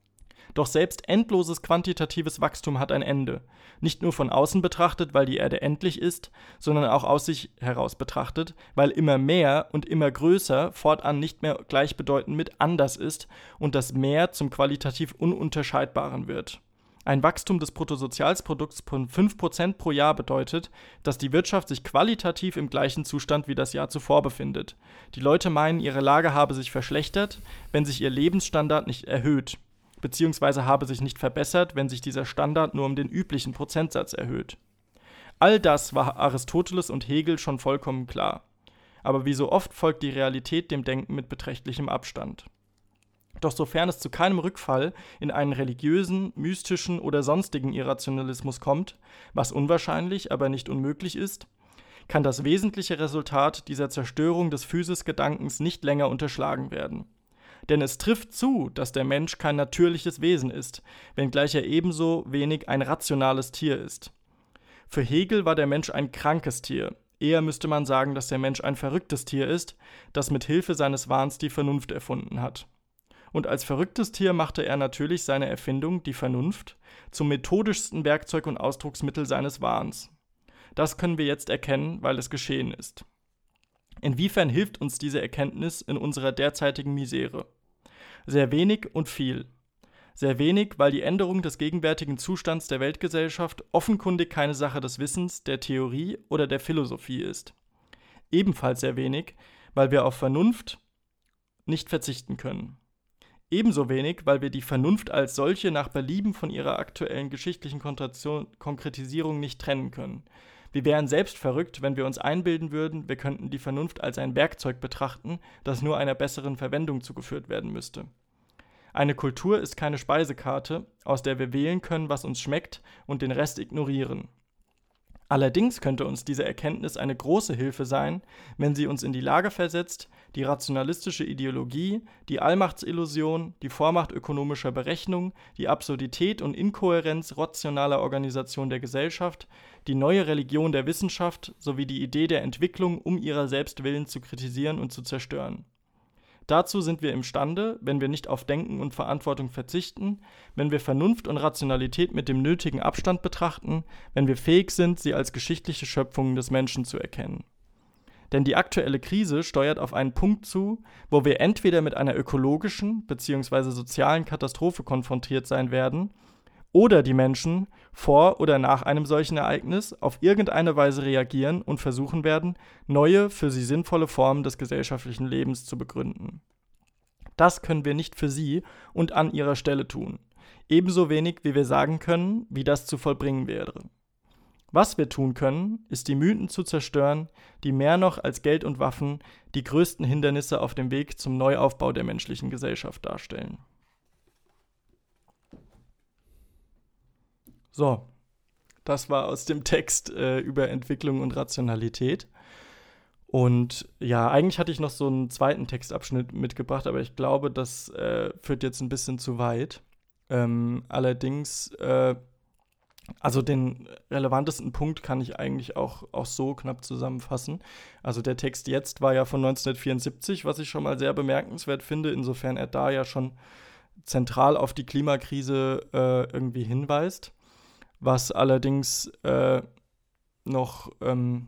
Doch selbst endloses quantitatives Wachstum hat ein Ende. Nicht nur von außen betrachtet, weil die Erde endlich ist, sondern auch aus sich heraus betrachtet, weil immer mehr und immer größer fortan nicht mehr gleichbedeutend mit anders ist und das Mehr zum qualitativ Ununterscheidbaren wird. Ein Wachstum des Bruttosozialprodukts von fünf Prozent pro Jahr bedeutet, dass die Wirtschaft sich qualitativ im gleichen Zustand wie das Jahr zuvor befindet. Die Leute meinen, ihre Lage habe sich verschlechtert, wenn sich ihr Lebensstandard nicht erhöht, beziehungsweise habe sich nicht verbessert, wenn sich dieser Standard nur um den üblichen Prozentsatz erhöht. All das war Aristoteles und Hegel schon vollkommen klar. Aber wie so oft folgt die Realität dem Denken mit beträchtlichem Abstand. Doch sofern es zu keinem Rückfall in einen religiösen, mystischen oder sonstigen Irrationalismus kommt, was unwahrscheinlich, aber nicht unmöglich ist, kann das wesentliche Resultat dieser Zerstörung des Physis-Gedankens nicht länger unterschlagen werden. Denn es trifft zu, dass der Mensch kein natürliches Wesen ist, wenngleich er ebenso wenig ein rationales Tier ist. Für Hegel war der Mensch ein krankes Tier. Eher müsste man sagen, dass der Mensch ein verrücktes Tier ist, das mit Hilfe seines Wahns die Vernunft erfunden hat. Und als verrücktes Tier machte er natürlich seine Erfindung, die Vernunft, zum methodischsten Werkzeug und Ausdrucksmittel seines Wahns. Das können wir jetzt erkennen, weil es geschehen ist. Inwiefern hilft uns diese Erkenntnis in unserer derzeitigen Misere? Sehr wenig und viel. Sehr wenig, weil die Änderung des gegenwärtigen Zustands der Weltgesellschaft offenkundig keine Sache des Wissens, der Theorie oder der Philosophie ist. Ebenfalls sehr wenig, weil wir auf Vernunft nicht verzichten können. Ebenso wenig, weil wir die Vernunft als solche nach Belieben von ihrer aktuellen geschichtlichen Konkretisierung nicht trennen können. Wir wären selbst verrückt, wenn wir uns einbilden würden, wir könnten die Vernunft als ein Werkzeug betrachten, das nur einer besseren Verwendung zugeführt werden müsste. Eine Kultur ist keine Speisekarte, aus der wir wählen können, was uns schmeckt, und den Rest ignorieren. Allerdings könnte uns diese Erkenntnis eine große Hilfe sein, wenn sie uns in die Lage versetzt, die rationalistische Ideologie, die Allmachtsillusion, die Vormacht ökonomischer Berechnung, die Absurdität und Inkohärenz rationaler Organisation der Gesellschaft, die neue Religion der Wissenschaft sowie die Idee der Entwicklung um ihrer selbst willen zu kritisieren und zu zerstören. Dazu sind wir imstande, wenn wir nicht auf Denken und Verantwortung verzichten, wenn wir Vernunft und Rationalität mit dem nötigen Abstand betrachten, wenn wir fähig sind, sie als geschichtliche Schöpfungen des Menschen zu erkennen. Denn die aktuelle Krise steuert auf einen Punkt zu, wo wir entweder mit einer ökologischen bzw. sozialen Katastrophe konfrontiert sein werden, oder die Menschen vor oder nach einem solchen Ereignis auf irgendeine Weise reagieren und versuchen werden, neue, für sie sinnvolle Formen des gesellschaftlichen Lebens zu begründen. Das können wir nicht für sie und an ihrer Stelle tun, ebenso wenig wie wir sagen können, wie das zu vollbringen wäre. Was wir tun können, ist die Mythen zu zerstören, die mehr noch als Geld und Waffen die größten Hindernisse auf dem Weg zum Neuaufbau der menschlichen Gesellschaft darstellen. So, das war aus dem Text äh, über Entwicklung und Rationalität. Und ja, eigentlich hatte ich noch so einen zweiten Textabschnitt mitgebracht, aber ich glaube, das äh, führt jetzt ein bisschen zu weit. Ähm, allerdings, äh, also den relevantesten Punkt kann ich eigentlich auch, auch so knapp zusammenfassen. Also der Text jetzt war ja von neunzehnhundertvierundsiebzig, was ich schon mal sehr bemerkenswert finde, insofern er da ja schon zentral auf die Klimakrise äh, irgendwie hinweist. Was allerdings äh, noch, ähm,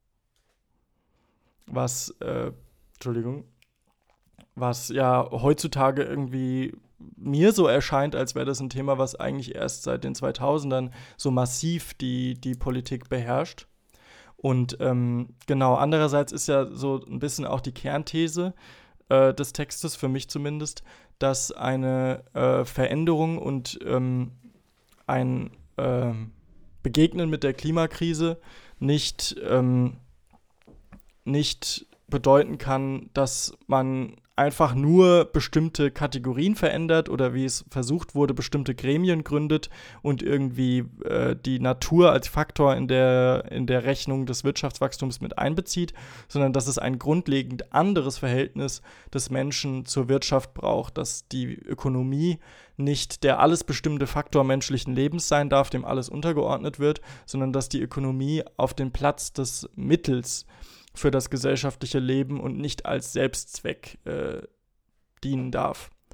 was, äh, Entschuldigung, was ja heutzutage irgendwie mir so erscheint, als wäre das ein Thema, was eigentlich erst seit den zweitausendern so massiv die, die Politik beherrscht. Und ähm, genau, andererseits ist ja so ein bisschen auch die Kernthese äh, des Textes, für mich zumindest, dass eine äh, Veränderung und ähm, ein Ähm, Begegnen mit der Klimakrise nicht, ähm, nicht bedeuten kann, dass man einfach nur bestimmte Kategorien verändert oder wie es versucht wurde, bestimmte Gremien gründet und irgendwie äh, die Natur als Faktor in der, in der Rechnung des Wirtschaftswachstums mit einbezieht, sondern dass es ein grundlegend anderes Verhältnis des Menschen zur Wirtschaft braucht, dass die Ökonomie nicht der alles bestimmende Faktor menschlichen Lebens sein darf, dem alles untergeordnet wird, sondern dass die Ökonomie auf den Platz des Mittels für das gesellschaftliche Leben und nicht als Selbstzweck äh, dienen darf.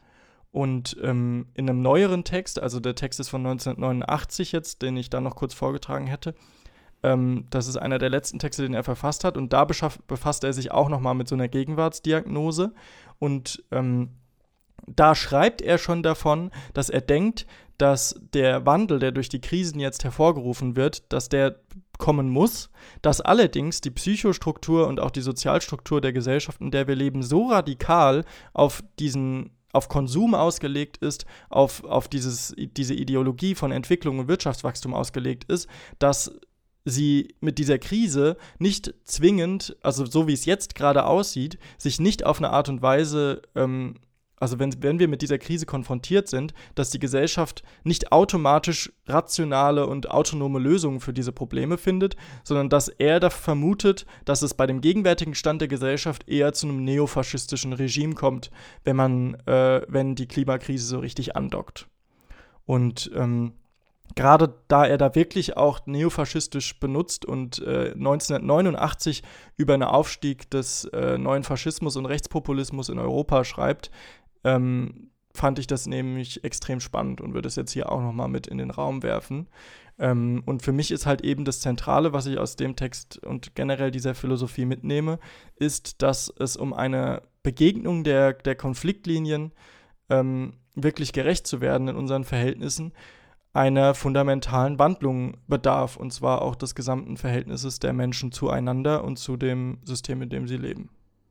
Und ähm, in einem neueren Text, also der Text ist von neunzehnhundertneunundachtzig jetzt, den ich da noch kurz vorgetragen hätte, ähm, das ist einer der letzten Texte, den er verfasst hat. Und da beschaff, befasst er sich auch nochmal mit so einer Gegenwartsdiagnose. Und ähm, da schreibt er schon davon, dass er denkt, dass der Wandel, der durch die Krisen jetzt hervorgerufen wird, dass der kommen muss, dass allerdings die Psychostruktur und auch die Sozialstruktur der Gesellschaft, in der wir leben, so radikal auf diesen auf Konsum ausgelegt ist, auf, auf dieses, diese Ideologie von Entwicklung und Wirtschaftswachstum ausgelegt ist, dass sie mit dieser Krise nicht zwingend, also so wie es jetzt gerade aussieht, sich nicht auf eine Art und Weise ähm, Also wenn, wenn wir mit dieser Krise konfrontiert sind, dass die Gesellschaft nicht automatisch rationale und autonome Lösungen für diese Probleme findet, sondern dass er da vermutet, dass es bei dem gegenwärtigen Stand der Gesellschaft eher zu einem neofaschistischen Regime kommt, wenn man, äh, wenn die Klimakrise so richtig andockt. Und ähm, gerade da er da wirklich auch neofaschistisch benutzt und äh, neunzehnhundertneunundachtzig über einen Aufstieg des äh, neuen Faschismus und Rechtspopulismus in Europa schreibt, Ähm, fand ich das nämlich extrem spannend und würde es jetzt hier auch nochmal mit in den Raum werfen. Ähm, und für mich ist halt eben das Zentrale, was ich aus dem Text und generell dieser Philosophie mitnehme, ist, dass es um eine Begegnung der, der Konfliktlinien, ähm, wirklich gerecht zu werden in unseren Verhältnissen, einer fundamentalen Wandlung bedarf, und zwar auch des gesamten Verhältnisses der Menschen zueinander und zu dem System, in dem sie leben.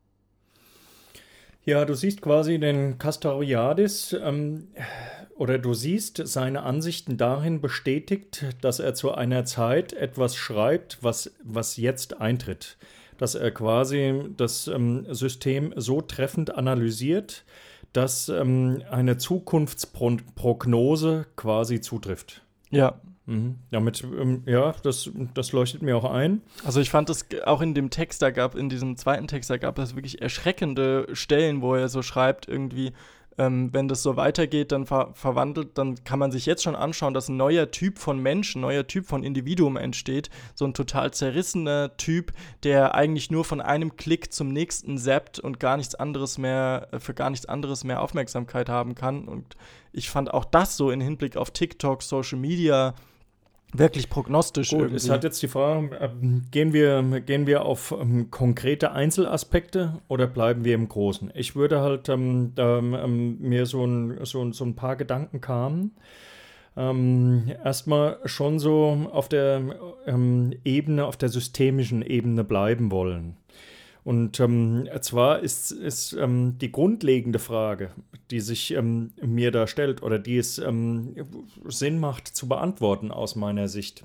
Ja, du siehst quasi den Castoriadis ähm, oder du siehst seine Ansichten darin bestätigt, dass er zu einer Zeit etwas schreibt, was, was jetzt eintritt. Dass er quasi das ähm, System so treffend analysiert, dass ähm, eine Zukunftsprognose quasi zutrifft.
Ja.
Mhm. Damit, ähm, ja, das, das leuchtet mir auch ein.
Also ich fand es auch in dem Text, da gab, in diesem zweiten Text, da gab es wirklich erschreckende Stellen, wo er so schreibt, irgendwie, ähm, wenn das so weitergeht, dann ver- verwandelt, dann kann man sich jetzt schon anschauen, dass ein neuer Typ von Mensch, ein neuer Typ von Individuum entsteht, so ein total zerrissener Typ, der eigentlich nur von einem Klick zum nächsten zappt und gar nichts anderes mehr, für gar nichts anderes mehr Aufmerksamkeit haben kann. Und ich fand auch das so im Hinblick auf TikTok, Social Media, wirklich prognostisch.
Gut,
irgendwie.
es hat jetzt die Frage, äh, gehen wir, gehen wir auf ähm, konkrete Einzelaspekte oder bleiben wir im Großen? Ich würde halt, ähm, da ähm, mir so ein, so, so ein paar Gedanken kamen. Ähm, erstmal schon so auf der ähm, Ebene, auf der systemischen Ebene bleiben wollen. Und ähm, zwar ist, ist ähm, die grundlegende Frage, die sich ähm, mir da stellt oder die es ähm, Sinn macht zu beantworten aus meiner Sicht.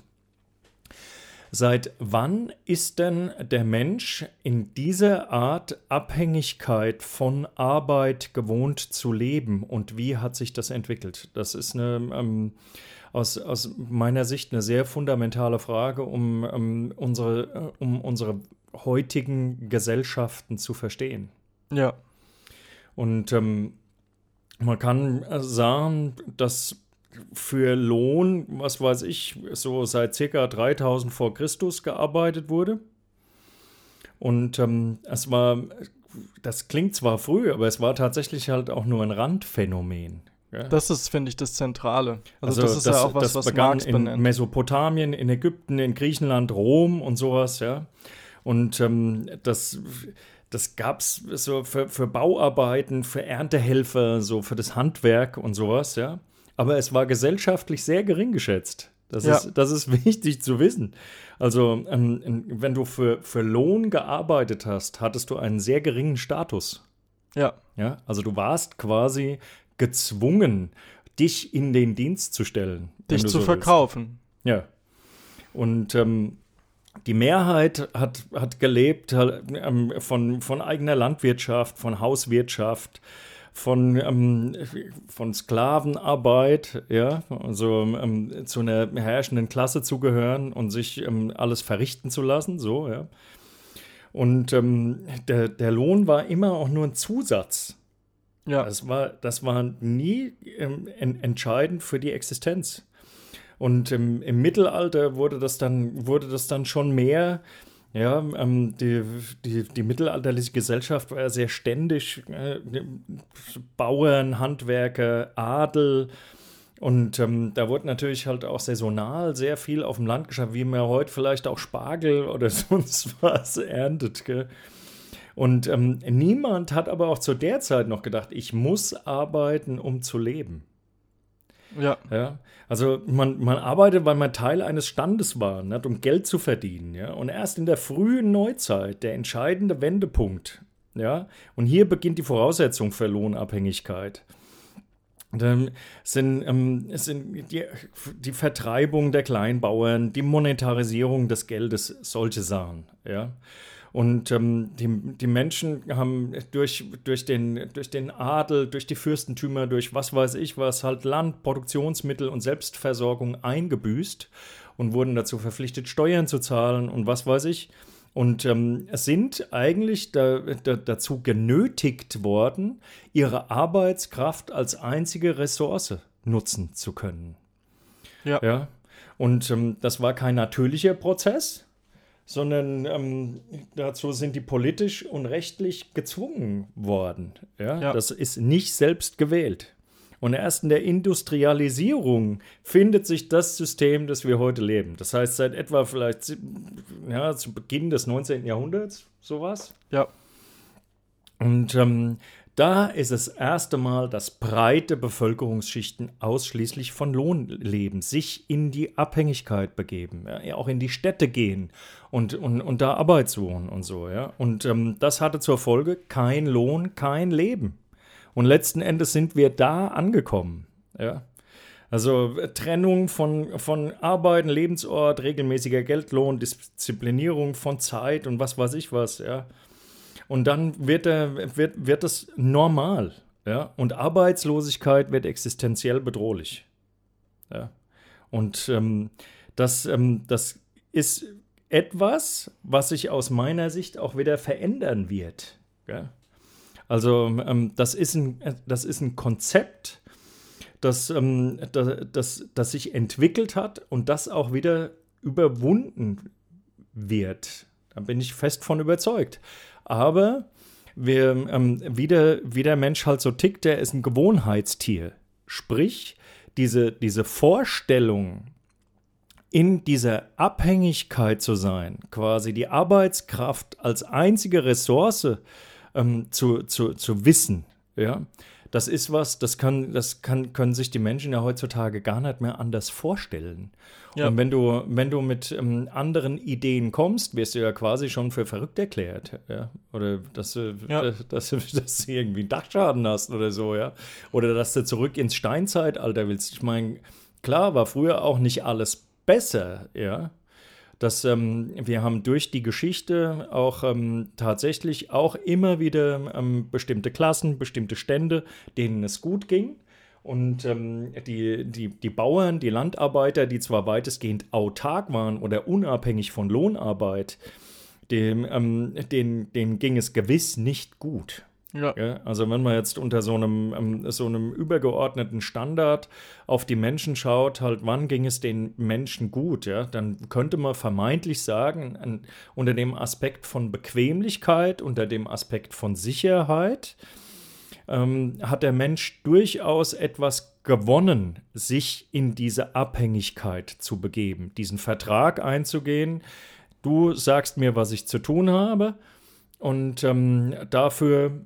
Seit wann ist denn der Mensch in dieser Art Abhängigkeit von Arbeit gewohnt zu leben und wie hat sich das entwickelt? Das ist eine, ähm, aus, aus meiner Sicht eine sehr fundamentale Frage, um, um, unsere, um unsere heutigen Gesellschaften zu verstehen.
Ja.
Und ähm, man kann sagen, dass für Lohn, was weiß ich, so seit ca. dreitausend vor Christus gearbeitet wurde. Und ähm, es war, das klingt zwar früh, aber es war tatsächlich halt auch nur ein Randphänomen. Ja?
Das ist, finde ich, das Zentrale. Also,
Also
das ist
das,
ja auch was,
das
was
begann
Marx
in
benennt.
Mesopotamien, in Ägypten, in Griechenland, Rom und sowas, ja. Und ähm, das, das gab es so für, für Bauarbeiten, für Erntehelfer, so für das Handwerk und sowas, ja. Aber es war gesellschaftlich sehr gering geschätzt. Das,
Ja.
ist, das ist wichtig zu wissen. Also, ähm, wenn du für, für Lohn gearbeitet hast, hattest du einen sehr geringen Status.
Ja.
Ja? Also, du warst quasi gezwungen, dich in den Dienst zu stellen. wenn
Dich
du
zu
so
verkaufen.
willst. Ja. Und ähm, die Mehrheit hat, hat gelebt halt, ähm, von, von eigener Landwirtschaft, von Hauswirtschaft, von, ähm, von Sklavenarbeit, ja, also ähm, zu einer herrschenden Klasse zu gehören und sich ähm, alles verrichten zu lassen, so, ja. Und ähm, der, der Lohn war immer auch nur ein Zusatz.
Ja.
Das war, das war nie ähm, en- entscheidend für die Existenz. Und im, im Mittelalter wurde das dann, wurde das dann schon mehr, Ja, ähm, die, die, die mittelalterliche Gesellschaft war ja sehr ständig. Äh, Bauern, Handwerker, Adel. Und ähm, da wurde natürlich halt auch saisonal sehr viel auf dem Land geschafft, wie man heute vielleicht auch Spargel oder sonst was erntet. Gell? Und ähm, niemand hat aber auch zu der Zeit noch gedacht, ich muss arbeiten, um zu leben.
Ja.
Ja, also man, man arbeitet, weil man Teil eines Standes war, nicht, um Geld zu verdienen. Ja? Und erst in der frühen Neuzeit, der entscheidende Wendepunkt, ja, und hier beginnt die Voraussetzung für Lohnabhängigkeit. Dann sind, ähm, sind die, die Vertreibung der Kleinbauern, die Monetarisierung des Geldes, solche Sachen. Ja? Und ähm, die, die Menschen haben durch, durch, den, durch den Adel, durch die Fürstentümer, durch was weiß ich was, halt Land, Produktionsmittel und Selbstversorgung eingebüßt und wurden dazu verpflichtet, Steuern zu zahlen und was weiß ich. Und ähm, sind eigentlich da, da, dazu genötigt worden, ihre Arbeitskraft als einzige Ressource nutzen zu können.
Ja.
Ja? Und ähm, das war kein natürlicher Prozess, sondern ähm, dazu sind die politisch und rechtlich gezwungen worden. Ja?
Ja.
Das ist nicht selbst gewählt. Und erst in der Industrialisierung findet sich das System, das wir heute leben. Das heißt, seit etwa vielleicht ja, zu Beginn des neunzehnten Jahrhunderts, sowas.
Ja.
Und ähm, da ist das erste Mal, dass breite Bevölkerungsschichten ausschließlich von Lohn leben, sich in die Abhängigkeit begeben, ja, auch in die Städte gehen und, und, und da Arbeit suchen und so. Ja. Und ähm, das hatte zur Folge kein Lohn, kein Leben. Und letzten Endes sind wir da angekommen. Ja. Also Trennung von, von Arbeiten, Lebensort, regelmäßiger Geldlohn, Disziplinierung von Zeit und was weiß ich was, ja. Und dann wird, er, wird, wird das normal. Ja? Und Arbeitslosigkeit wird existenziell bedrohlich. Ja? Und ähm, das, ähm, das ist etwas, was sich aus meiner Sicht auch wieder verändern wird. Ja? Also ähm, das, ist ein, das ist ein Konzept, das, ähm, das, das, das sich entwickelt hat und das auch wieder überwunden wird. Da bin ich fest von überzeugt. Aber wir, ähm, wie, der, wie der Mensch halt so tickt, der ist ein Gewohnheitstier. Sprich, diese, diese Vorstellung, in dieser Abhängigkeit zu sein, quasi die Arbeitskraft als einzige Ressource ähm, zu, zu, zu wissen, ja, das ist was, das, kann, das kann, können sich die Menschen ja heutzutage gar nicht mehr anders vorstellen. Ja. Und wenn du, wenn du mit ähm, anderen Ideen kommst, wirst du ja quasi schon für verrückt erklärt. Ja? Oder dass du, ja. dass, dass, dass du irgendwie einen Dachschaden hast oder so, ja. Oder dass du zurück ins Steinzeitalter willst. Ich meine, klar war früher auch nicht alles besser, ja. Das, ähm, wir haben durch die Geschichte auch ähm, tatsächlich auch immer wieder ähm, bestimmte Klassen, bestimmte Stände, denen es gut ging. Und ähm, die, die, die Bauern, die Landarbeiter, die zwar weitestgehend autark waren oder unabhängig von Lohnarbeit, dem, ähm, denen, denen ging es gewiss nicht gut. Ja. Ja, also wenn man jetzt unter so einem, ähm, so einem übergeordneten Standard auf die Menschen schaut, halt wann ging es den Menschen gut, ja, dann könnte man vermeintlich sagen, an, unter dem Aspekt von Bequemlichkeit, unter dem Aspekt von Sicherheit, ähm, hat der Mensch durchaus etwas gewonnen, sich in diese Abhängigkeit zu begeben, diesen Vertrag einzugehen. Du sagst mir, was ich zu tun habe, und ähm, dafür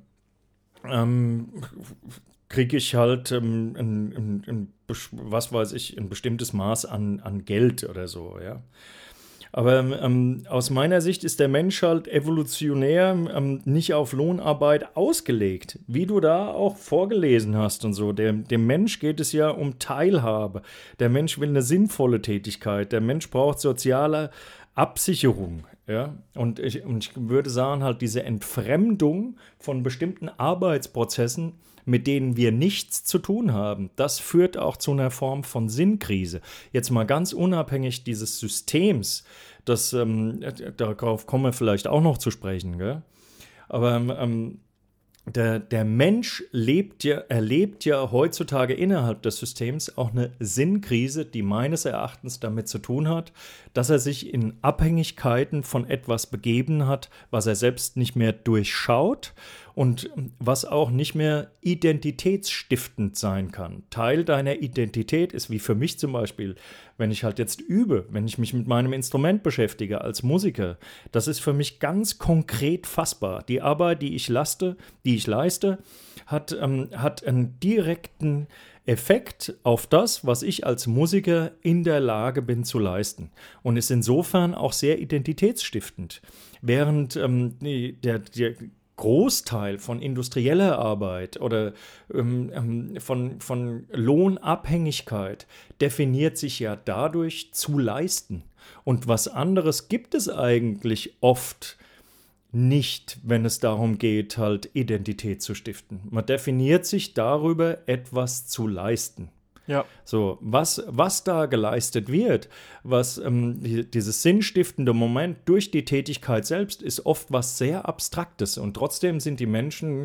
Ähm, kriege ich halt ähm, ein, ein, ein, was weiß ich, ein bestimmtes Maß an, an Geld oder so, ja. Aber ähm, aus meiner Sicht ist der Mensch halt evolutionär ähm, nicht auf Lohnarbeit ausgelegt, wie du da auch vorgelesen hast und so. Der, dem Mensch geht es ja um Teilhabe. Der Mensch will eine sinnvolle Tätigkeit. Der Mensch braucht soziale Absicherung. Ja, und ich, und ich würde sagen, halt diese Entfremdung von bestimmten Arbeitsprozessen, mit denen wir nichts zu tun haben, das führt auch zu einer Form von Sinnkrise. Jetzt mal ganz unabhängig dieses Systems, das, ähm, darauf kommen wir vielleicht auch noch zu sprechen, gell? Aber ähm, Der, der Mensch lebt ja, erlebt ja heutzutage innerhalb des Systems auch eine Sinnkrise, die meines Erachtens damit zu tun hat, dass er sich in Abhängigkeiten von etwas begeben hat, was er selbst nicht mehr durchschaut und was auch nicht mehr identitätsstiftend sein kann. Teil deiner Identität ist, wie für mich zum Beispiel, wenn ich halt jetzt übe, wenn ich mich mit meinem Instrument beschäftige als Musiker, das ist für mich ganz konkret fassbar. Die Arbeit, die ich leiste, die ich leiste, hat, ähm, hat einen direkten Effekt auf das, was ich als Musiker in der Lage bin zu leisten und ist insofern auch sehr identitätsstiftend. Während ähm, der, der Großteil von industrieller Arbeit oder ähm, von, von Lohnabhängigkeit definiert sich ja dadurch zu leisten. Und was anderes gibt es eigentlich oft nicht, wenn es darum geht, halt Identität zu stiften. Man definiert sich darüber, etwas zu leisten.
Ja.
So, was, was da geleistet wird, was ähm, die, dieses sinnstiftende Moment durch die Tätigkeit selbst, ist oft was sehr Abstraktes. Und trotzdem sind die Menschen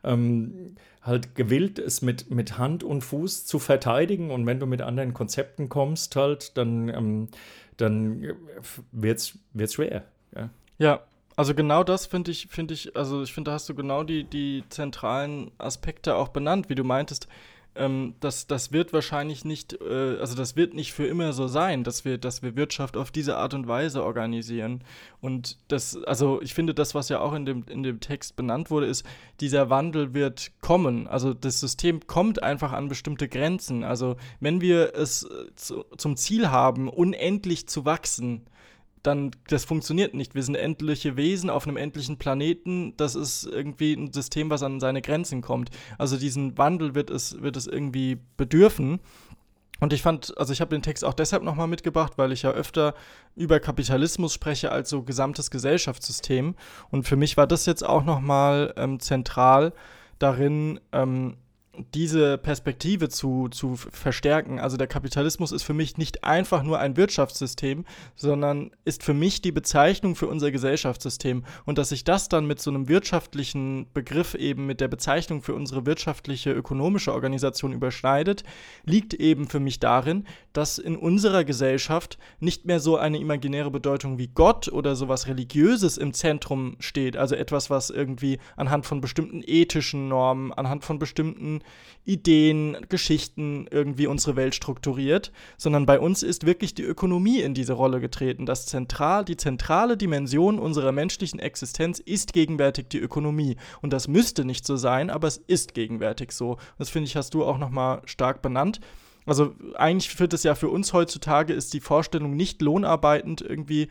ähm, halt gewillt, es mit, mit Hand und Fuß zu verteidigen. Und wenn du mit anderen Konzepten kommst, halt, dann, ähm, dann wird's, wird's schwer. Ja.
Ja. Also genau das finde ich, finde ich, also ich finde, da hast du genau die, die zentralen Aspekte auch benannt, wie du meintest. Ähm, das, das wird wahrscheinlich nicht, äh, also das wird nicht für immer so sein, dass wir, dass wir Wirtschaft auf diese Art und Weise organisieren. Und das, also ich finde, das, was ja auch in dem, in dem Text benannt wurde, ist, dieser Wandel wird kommen. Also das System kommt einfach an bestimmte Grenzen. Also wenn wir es zu, zum Ziel haben, unendlich zu wachsen, dann, das funktioniert nicht. Wir sind endliche Wesen auf einem endlichen Planeten. Das ist irgendwie ein System, was an seine Grenzen kommt. Also diesen Wandel wird es, wird es irgendwie bedürfen. Und ich fand, also ich habe den Text auch deshalb nochmal mitgebracht, weil ich ja öfter über Kapitalismus spreche als so gesamtes Gesellschaftssystem. Und für mich war das jetzt auch nochmal ähm, zentral darin, ähm, diese Perspektive zu, zu verstärken. Also der Kapitalismus ist für mich nicht einfach nur ein Wirtschaftssystem, sondern ist für mich die Bezeichnung für unser Gesellschaftssystem. Und dass sich das dann mit so einem wirtschaftlichen Begriff eben mit der Bezeichnung für unsere wirtschaftliche, ökonomische Organisation überschneidet, liegt eben für mich darin, dass in unserer Gesellschaft nicht mehr so eine imaginäre Bedeutung wie Gott oder sowas Religiöses im Zentrum steht. Also etwas, was irgendwie anhand von bestimmten ethischen Normen, anhand von bestimmten Ideen, Geschichten irgendwie unsere Welt strukturiert, sondern bei uns ist wirklich die Ökonomie in diese Rolle getreten. Das zentral, die zentrale Dimension unserer menschlichen Existenz ist gegenwärtig die Ökonomie. Und das müsste nicht so sein, aber es ist gegenwärtig so. Das finde ich, hast du auch nochmal stark benannt. Also eigentlich wird es ja für uns heutzutage, ist die Vorstellung, nicht lohnarbeitend irgendwie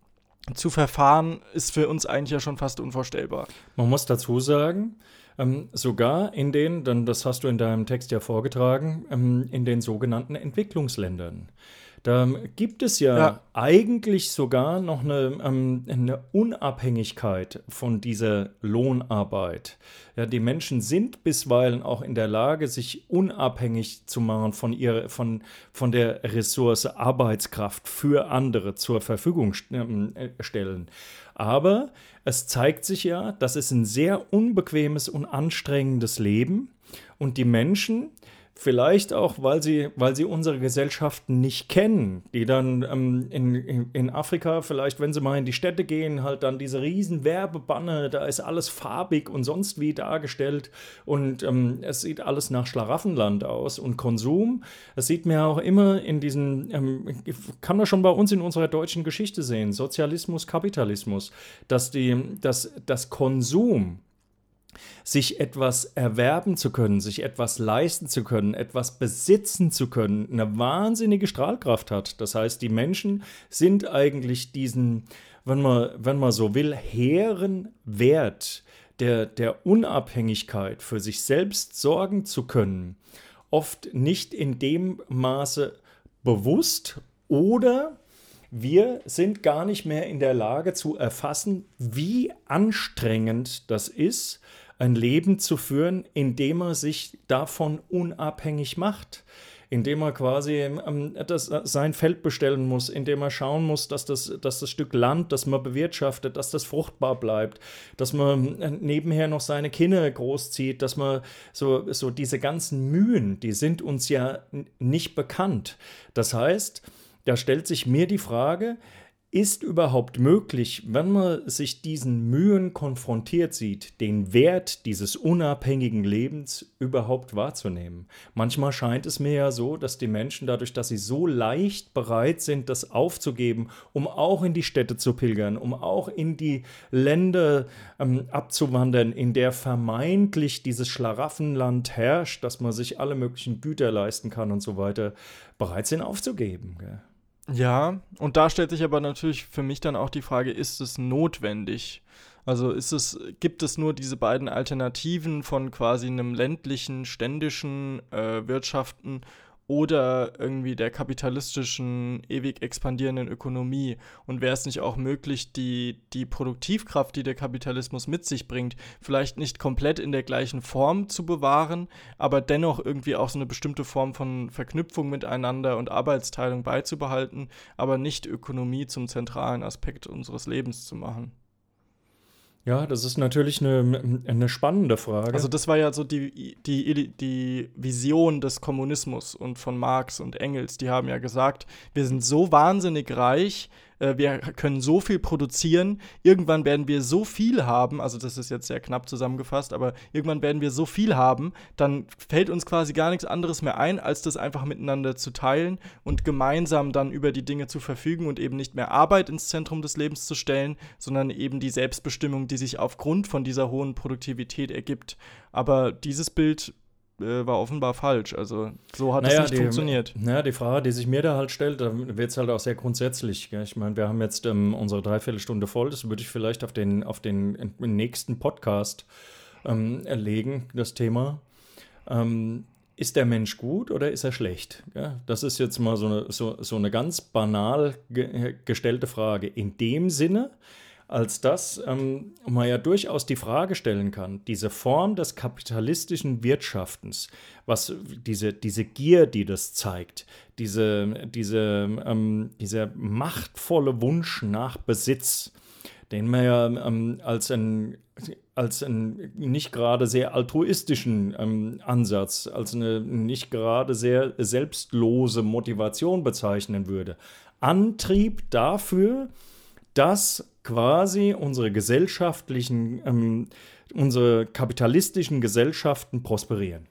zu verfahren, ist für uns eigentlich ja schon fast unvorstellbar.
Man muss dazu sagen, ähm, sogar in den, dann das hast du in deinem Text ja vorgetragen, ähm, in den sogenannten Entwicklungsländern. Da gibt es ja, ja eigentlich sogar noch eine, ähm, eine Unabhängigkeit von dieser Lohnarbeit. Ja, die Menschen sind bisweilen auch in der Lage, sich unabhängig zu machen von, ihrer, von, von der Ressource Arbeitskraft für andere zur Verfügung stellen. Aber es zeigt sich ja, das ist ein sehr unbequemes und anstrengendes Leben und die Menschen, vielleicht auch, weil sie, weil sie unsere Gesellschaften nicht kennen, die dann ähm, in, in, in Afrika vielleicht, wenn sie mal in die Städte gehen, halt dann diese riesen Werbebanner, da ist alles farbig und sonst wie dargestellt und ähm, es sieht alles nach Schlaraffenland aus und Konsum, das sieht man ja auch immer in diesen, ähm, kann man schon bei uns in unserer deutschen Geschichte sehen, Sozialismus, Kapitalismus, dass die, dass das Konsum, sich etwas erwerben zu können, sich etwas leisten zu können, etwas besitzen zu können, eine wahnsinnige Strahlkraft hat. Das heißt, die Menschen sind eigentlich diesen, wenn man, wenn man so will, hehren Wert der, der Unabhängigkeit, für sich selbst sorgen zu können, oft nicht in dem Maße bewusst oder wir sind gar nicht mehr in der Lage zu erfassen, wie anstrengend das ist, ein Leben zu führen, in dem man sich davon unabhängig macht, indem er quasi ähm, das, sein Feld bestellen muss, indem er schauen muss, dass das, dass das Stück Land, das man bewirtschaftet, dass das fruchtbar bleibt, dass man nebenher noch seine Kinder großzieht, dass man so, so diese ganzen Mühen, die sind uns ja nicht bekannt. Das heißt, da stellt sich mir die Frage, ist überhaupt möglich, wenn man sich diesen Mühen konfrontiert sieht, den Wert dieses unabhängigen Lebens überhaupt wahrzunehmen? Manchmal scheint es mir ja so, dass die Menschen dadurch, dass sie so leicht bereit sind, das aufzugeben, um auch in die Städte zu pilgern, um auch in die Länder ähm, abzuwandern, in der vermeintlich dieses Schlaraffenland herrscht, dass man sich alle möglichen Güter leisten kann und so weiter, bereit sind aufzugeben, gell?
Ja, und da stellt sich aber natürlich für mich dann auch die Frage, ist es notwendig? Also ist es, gibt es nur diese beiden Alternativen von quasi einem ländlichen, ständischen äh, Wirtschaften oder irgendwie der kapitalistischen, ewig expandierenden Ökonomie? Und wäre es nicht auch möglich, die, die Produktivkraft, die der Kapitalismus mit sich bringt, vielleicht nicht komplett in der gleichen Form zu bewahren, aber dennoch irgendwie auch so eine bestimmte Form von Verknüpfung miteinander und Arbeitsteilung beizubehalten, aber nicht Ökonomie zum zentralen Aspekt unseres Lebens zu machen?
Ja, das ist natürlich eine, eine spannende Frage.
Also das war ja so die, die, die Vision des Kommunismus und von Marx und Engels. Die haben ja gesagt, wir sind so wahnsinnig reich, äh, wir können so viel produzieren, irgendwann werden wir so viel haben, also das ist jetzt sehr knapp zusammengefasst, aber irgendwann werden wir so viel haben, dann fällt uns quasi gar nichts anderes mehr ein, als das einfach miteinander zu teilen und gemeinsam dann über die Dinge zu verfügen und eben nicht mehr Arbeit ins Zentrum des Lebens zu stellen, sondern eben die Selbstbestimmung, die sich aufgrund von dieser hohen Produktivität ergibt. Aber dieses Bild äh, war offenbar falsch. Also so hat es
naja,
nicht
die,
funktioniert.
Naja, die Frage, die sich mir da halt stellt, da wird es halt auch sehr grundsätzlich. Gell? Ich meine, wir haben jetzt ähm, unsere Dreiviertelstunde voll. Das würde ich vielleicht auf den, auf den nächsten Podcast ähm, legen, das Thema. Ähm, ist der Mensch gut oder ist er schlecht? Ja, das ist jetzt mal so eine, so, so eine ganz banal ge- gestellte Frage. In dem Sinne, als dass ähm, man ja durchaus die Frage stellen kann, diese Form des kapitalistischen Wirtschaftens, was diese, diese Gier, die das zeigt, diese, diese, ähm, dieser machtvolle Wunsch nach Besitz, den man ja ähm, als ein als einen nicht gerade sehr altruistischen ähm, Ansatz, als eine nicht gerade sehr selbstlose Motivation bezeichnen würde. Antrieb dafür, dass quasi unsere gesellschaftlichen, ähm, unsere kapitalistischen Gesellschaften prosperieren.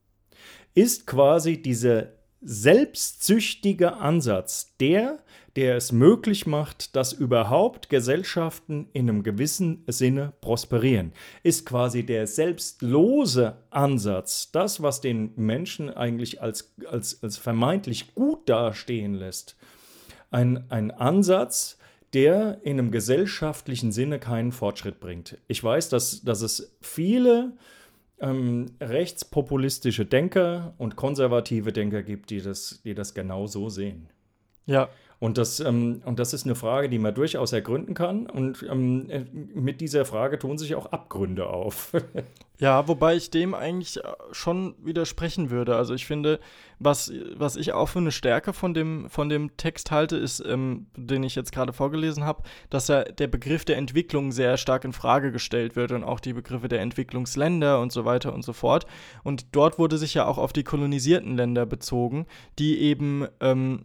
Ist quasi dieser selbstsüchtige Ansatz der, der es möglich macht, dass überhaupt Gesellschaften in einem gewissen Sinne prosperieren. Ist quasi der selbstlose Ansatz, das, was den Menschen eigentlich als, als, als vermeintlich gut dastehen lässt, ein, ein Ansatz, der in einem gesellschaftlichen Sinne keinen Fortschritt bringt. Ich weiß, dass, dass es viele ähm, rechtspopulistische Denker und konservative Denker gibt, die das, die das genau so sehen.
Ja.
Und das, ähm, und das ist eine Frage, die man durchaus ergründen kann. Und ähm, mit dieser Frage tun sich auch Abgründe auf.
Ja, wobei ich dem eigentlich schon widersprechen würde. Also ich finde, was, was ich auch für eine Stärke von dem, von dem Text halte, ist, ähm, den ich jetzt gerade vorgelesen habe, dass ja der Begriff der Entwicklung sehr stark in Frage gestellt wird und auch die Begriffe der Entwicklungsländer und so weiter und so fort. Und dort wurde sich ja auch auf die kolonisierten Länder bezogen, die eben ähm,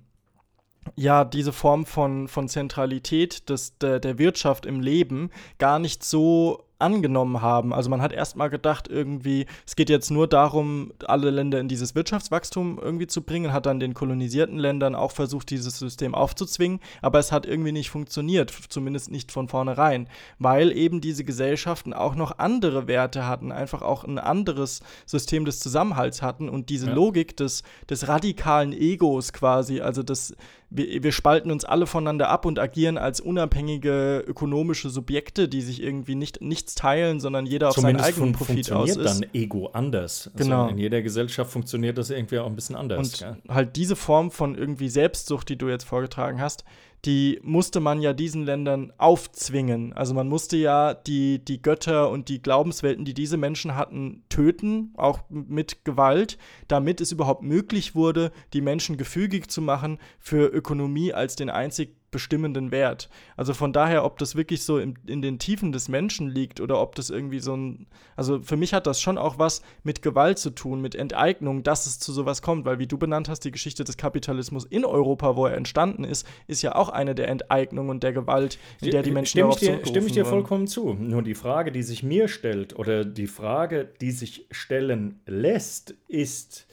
ja, diese Form von, von Zentralität des, der, der Wirtschaft im Leben gar nicht so angenommen haben. Also man hat erstmal gedacht, irgendwie, es geht jetzt nur darum, alle Länder in dieses Wirtschaftswachstum irgendwie zu bringen, hat dann den kolonisierten Ländern auch versucht, dieses System aufzuzwingen, aber es hat irgendwie nicht funktioniert, zumindest nicht von vornherein, weil eben diese Gesellschaften auch noch andere Werte hatten, einfach auch ein anderes System des Zusammenhalts hatten und diese ja. Logik des, des radikalen Egos quasi, also das Wir, wir spalten uns alle voneinander ab und agieren als unabhängige ökonomische Subjekte, die sich irgendwie nicht, nichts teilen, sondern jeder auf
Zumindest
seinen eigenen Profit aus ist.
Funktioniert dann Ego anders. Also
genau.
In jeder Gesellschaft funktioniert das irgendwie auch ein bisschen anders.
Und
gell?
halt diese Form von irgendwie Selbstsucht, die du jetzt vorgetragen hast, die musste man ja diesen Ländern aufzwingen. Also man musste ja die, die Götter und die Glaubenswelten, die diese Menschen hatten, töten, auch mit Gewalt, damit es überhaupt möglich wurde, die Menschen gefügig zu machen für Ökonomie als den einzig bestimmenden Wert. Also von daher, ob das wirklich so in, in den Tiefen des Menschen liegt oder ob das irgendwie so ein, also für mich hat das schon auch was mit Gewalt zu tun, mit Enteignung, dass es zu sowas kommt, weil wie du benannt hast, die Geschichte des Kapitalismus in Europa, wo er entstanden ist, ist ja auch eine der Enteignung und der Gewalt, in der die Menschen
stimme
darauf
ich dir,
zurückgerufen
Stimme ich dir
wurden.
vollkommen zu. Nur die Frage, die sich mir stellt oder die Frage, die sich stellen lässt, ist,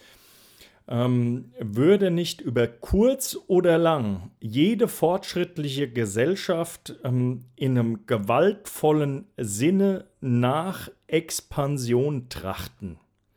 Ähm, würde nicht über kurz oder lang jede fortschrittliche Gesellschaft ähm, in einem gewaltvollen Sinne nach Expansion trachten?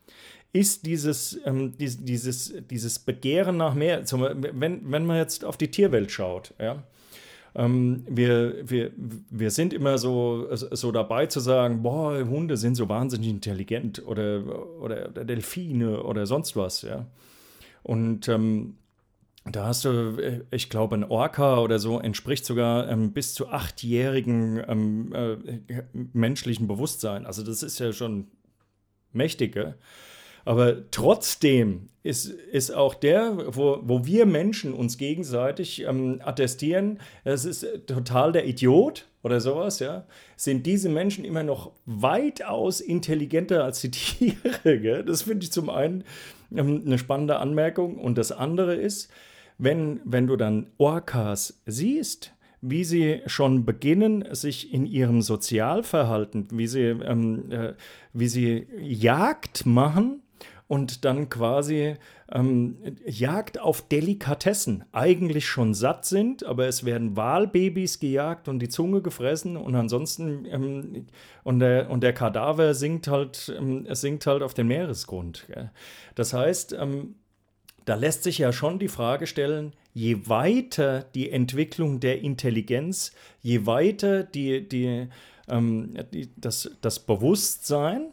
Ist dieses, ähm, dies, dieses, dieses Begehren nach mehr, zum, wenn, wenn man jetzt auf die Tierwelt schaut, ja, ähm, wir, wir, wir sind immer so, so dabei zu sagen, boah, Hunde sind so wahnsinnig intelligent oder, oder, oder Delfine oder sonst was, ja. Und ähm, da hast du, ich glaube, ein Orca oder so entspricht sogar ähm, bis zu achtjährigen ähm, äh, menschlichen Bewusstsein. Also das ist ja schon mächtig, gell? Aber trotzdem ist, ist auch der, wo, wo wir Menschen uns gegenseitig ähm, attestieren, das ist total der Idiot oder sowas, ja, sind diese Menschen immer noch weitaus intelligenter als die Tiere. Gell? Das finde ich zum einen ähm, eine spannende Anmerkung. Und das andere ist, wenn, wenn du dann Orcas siehst, wie sie schon beginnen, sich in ihrem Sozialverhalten, wie sie, ähm, äh, wie sie Jagd machen, und dann quasi ähm, Jagd auf Delikatessen, eigentlich schon satt sind, aber es werden Walbabys gejagt und die Zunge gefressen und ansonsten ähm, und, der, und der Kadaver sinkt halt, ähm, es sinkt halt auf den Meeresgrund. Gell? Das heißt, ähm, da lässt sich ja schon die Frage stellen, je weiter die Entwicklung der Intelligenz, je weiter die, die, ähm, die, das, das Bewusstsein,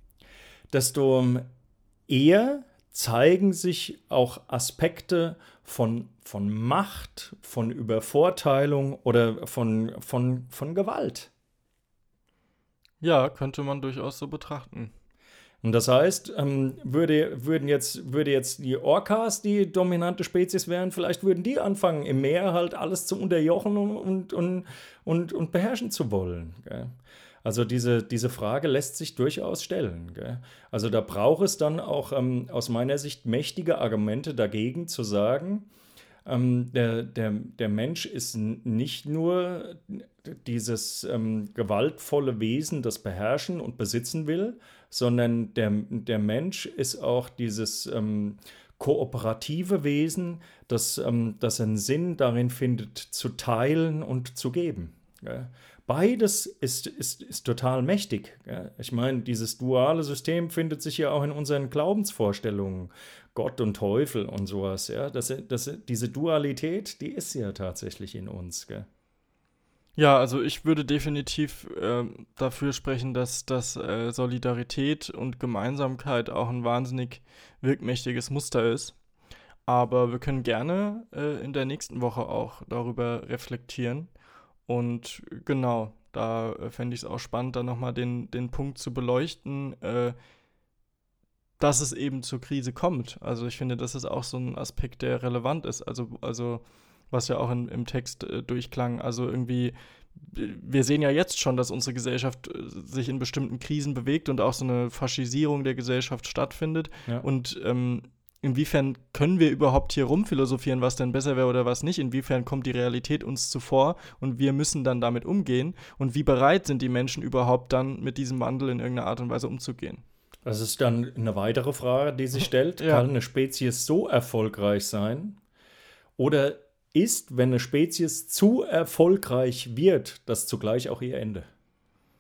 desto eher zeigen sich auch Aspekte von, von Macht, von Übervorteilung oder von, von, von Gewalt.
Ja, könnte man durchaus so betrachten.
Und das heißt, ähm, würde, würden jetzt, würde jetzt die Orcas die dominante Spezies wären, vielleicht würden die anfangen, im Meer halt alles zu unterjochen und, und, und, und beherrschen zu wollen. Gell? Also diese, diese Frage lässt sich durchaus stellen. Gell? Also da braucht es dann auch ähm, aus meiner Sicht mächtige Argumente dagegen zu sagen, ähm, der, der, der Mensch ist n- nicht nur dieses ähm, gewaltvolle Wesen, das beherrschen und besitzen will, sondern der, der Mensch ist auch dieses ähm, kooperative Wesen, das, ähm, das einen Sinn darin findet, zu teilen und zu geben. Gell? Beides ist, ist, ist total mächtig. Gell? Ich meine, dieses duale System findet sich ja auch in unseren Glaubensvorstellungen. Gott und Teufel und sowas. Ja? Das, das, diese Dualität, die ist ja tatsächlich in uns. Gell?
Ja, also ich würde definitiv äh, dafür sprechen, dass, dass äh, Solidarität und Gemeinsamkeit auch ein wahnsinnig wirkmächtiges Muster ist. Aber wir können gerne äh, in der nächsten Woche auch darüber reflektieren. Und genau, da äh, fände ich es auch spannend, dann nochmal den, den Punkt zu beleuchten, äh, dass es eben zur Krise kommt. Also ich finde, das ist auch so ein Aspekt, der relevant ist. Also, also was ja auch in, im Text äh, durchklang. Also irgendwie, wir sehen ja jetzt schon, dass unsere Gesellschaft äh, sich in bestimmten Krisen bewegt und auch so eine Faschisierung der Gesellschaft stattfindet. Ja. Und ähm, inwiefern können wir überhaupt hier rumphilosophieren, was denn besser wäre oder was nicht? Inwiefern kommt die Realität uns zuvor und wir müssen dann damit umgehen? Und wie bereit sind die Menschen überhaupt dann mit diesem Wandel in irgendeiner Art und Weise umzugehen?
Das ist dann eine weitere Frage, die sich stellt.
Ja.
Kann eine Spezies so erfolgreich sein? Oder ist, wenn eine Spezies zu erfolgreich wird, das zugleich auch ihr Ende?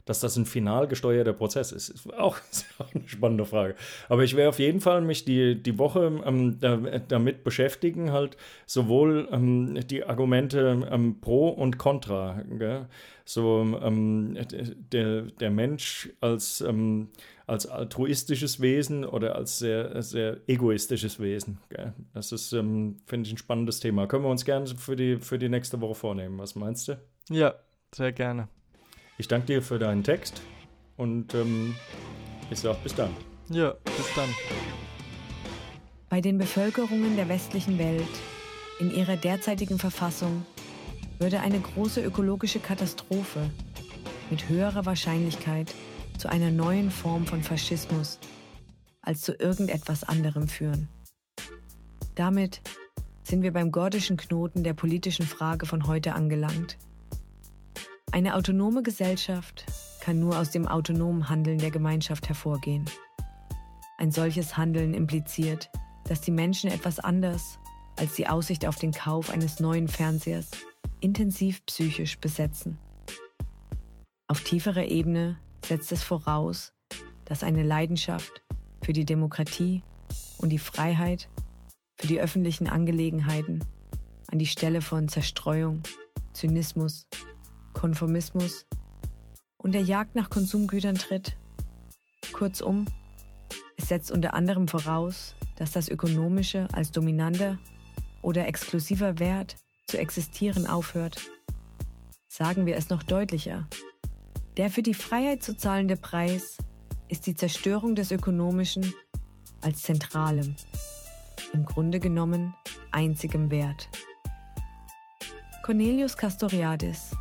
dass das ein final gesteuerter Prozess ist. Ist auch, ist auch eine spannende Frage. Aber ich werde auf jeden Fall mich die, die Woche ähm, da, damit beschäftigen, halt sowohl ähm, die Argumente ähm, pro und contra. Gell? So ähm, der, der Mensch als, ähm, als altruistisches Wesen oder als sehr, sehr egoistisches Wesen. Gell? Das ist, ähm, finde ich, ein spannendes Thema. Können wir uns gerne für die, für die nächste Woche vornehmen. Was meinst du?
Ja, sehr gerne.
Ich danke dir für deinen Text und ähm, ich sage bis dann.
Ja, bis dann.
Bei den Bevölkerungen der westlichen Welt in ihrer derzeitigen Verfassung würde eine große ökologische Katastrophe mit höherer Wahrscheinlichkeit zu einer neuen Form von Faschismus als zu irgendetwas anderem führen. Damit sind wir beim gordischen Knoten der politischen Frage von heute angelangt. Eine autonome Gesellschaft kann nur aus dem autonomen Handeln der Gemeinschaft hervorgehen. Ein solches Handeln impliziert, dass die Menschen etwas anders als die Aussicht auf den Kauf eines neuen Fernsehers intensiv psychisch besetzen. Auf tieferer Ebene setzt es voraus, dass eine Leidenschaft für die Demokratie und die Freiheit, für die öffentlichen Angelegenheiten an die Stelle von Zerstreuung, Zynismus, Konformismus und der Jagd nach Konsumgütern tritt. Kurzum, es setzt unter anderem voraus, dass das Ökonomische als dominanter oder exklusiver Wert zu existieren aufhört. Sagen wir es noch deutlicher. Der für die Freiheit zu zahlende Preis ist die Zerstörung des Ökonomischen als zentralem, im Grunde genommen einzigem Wert. Cornelius Castoriadis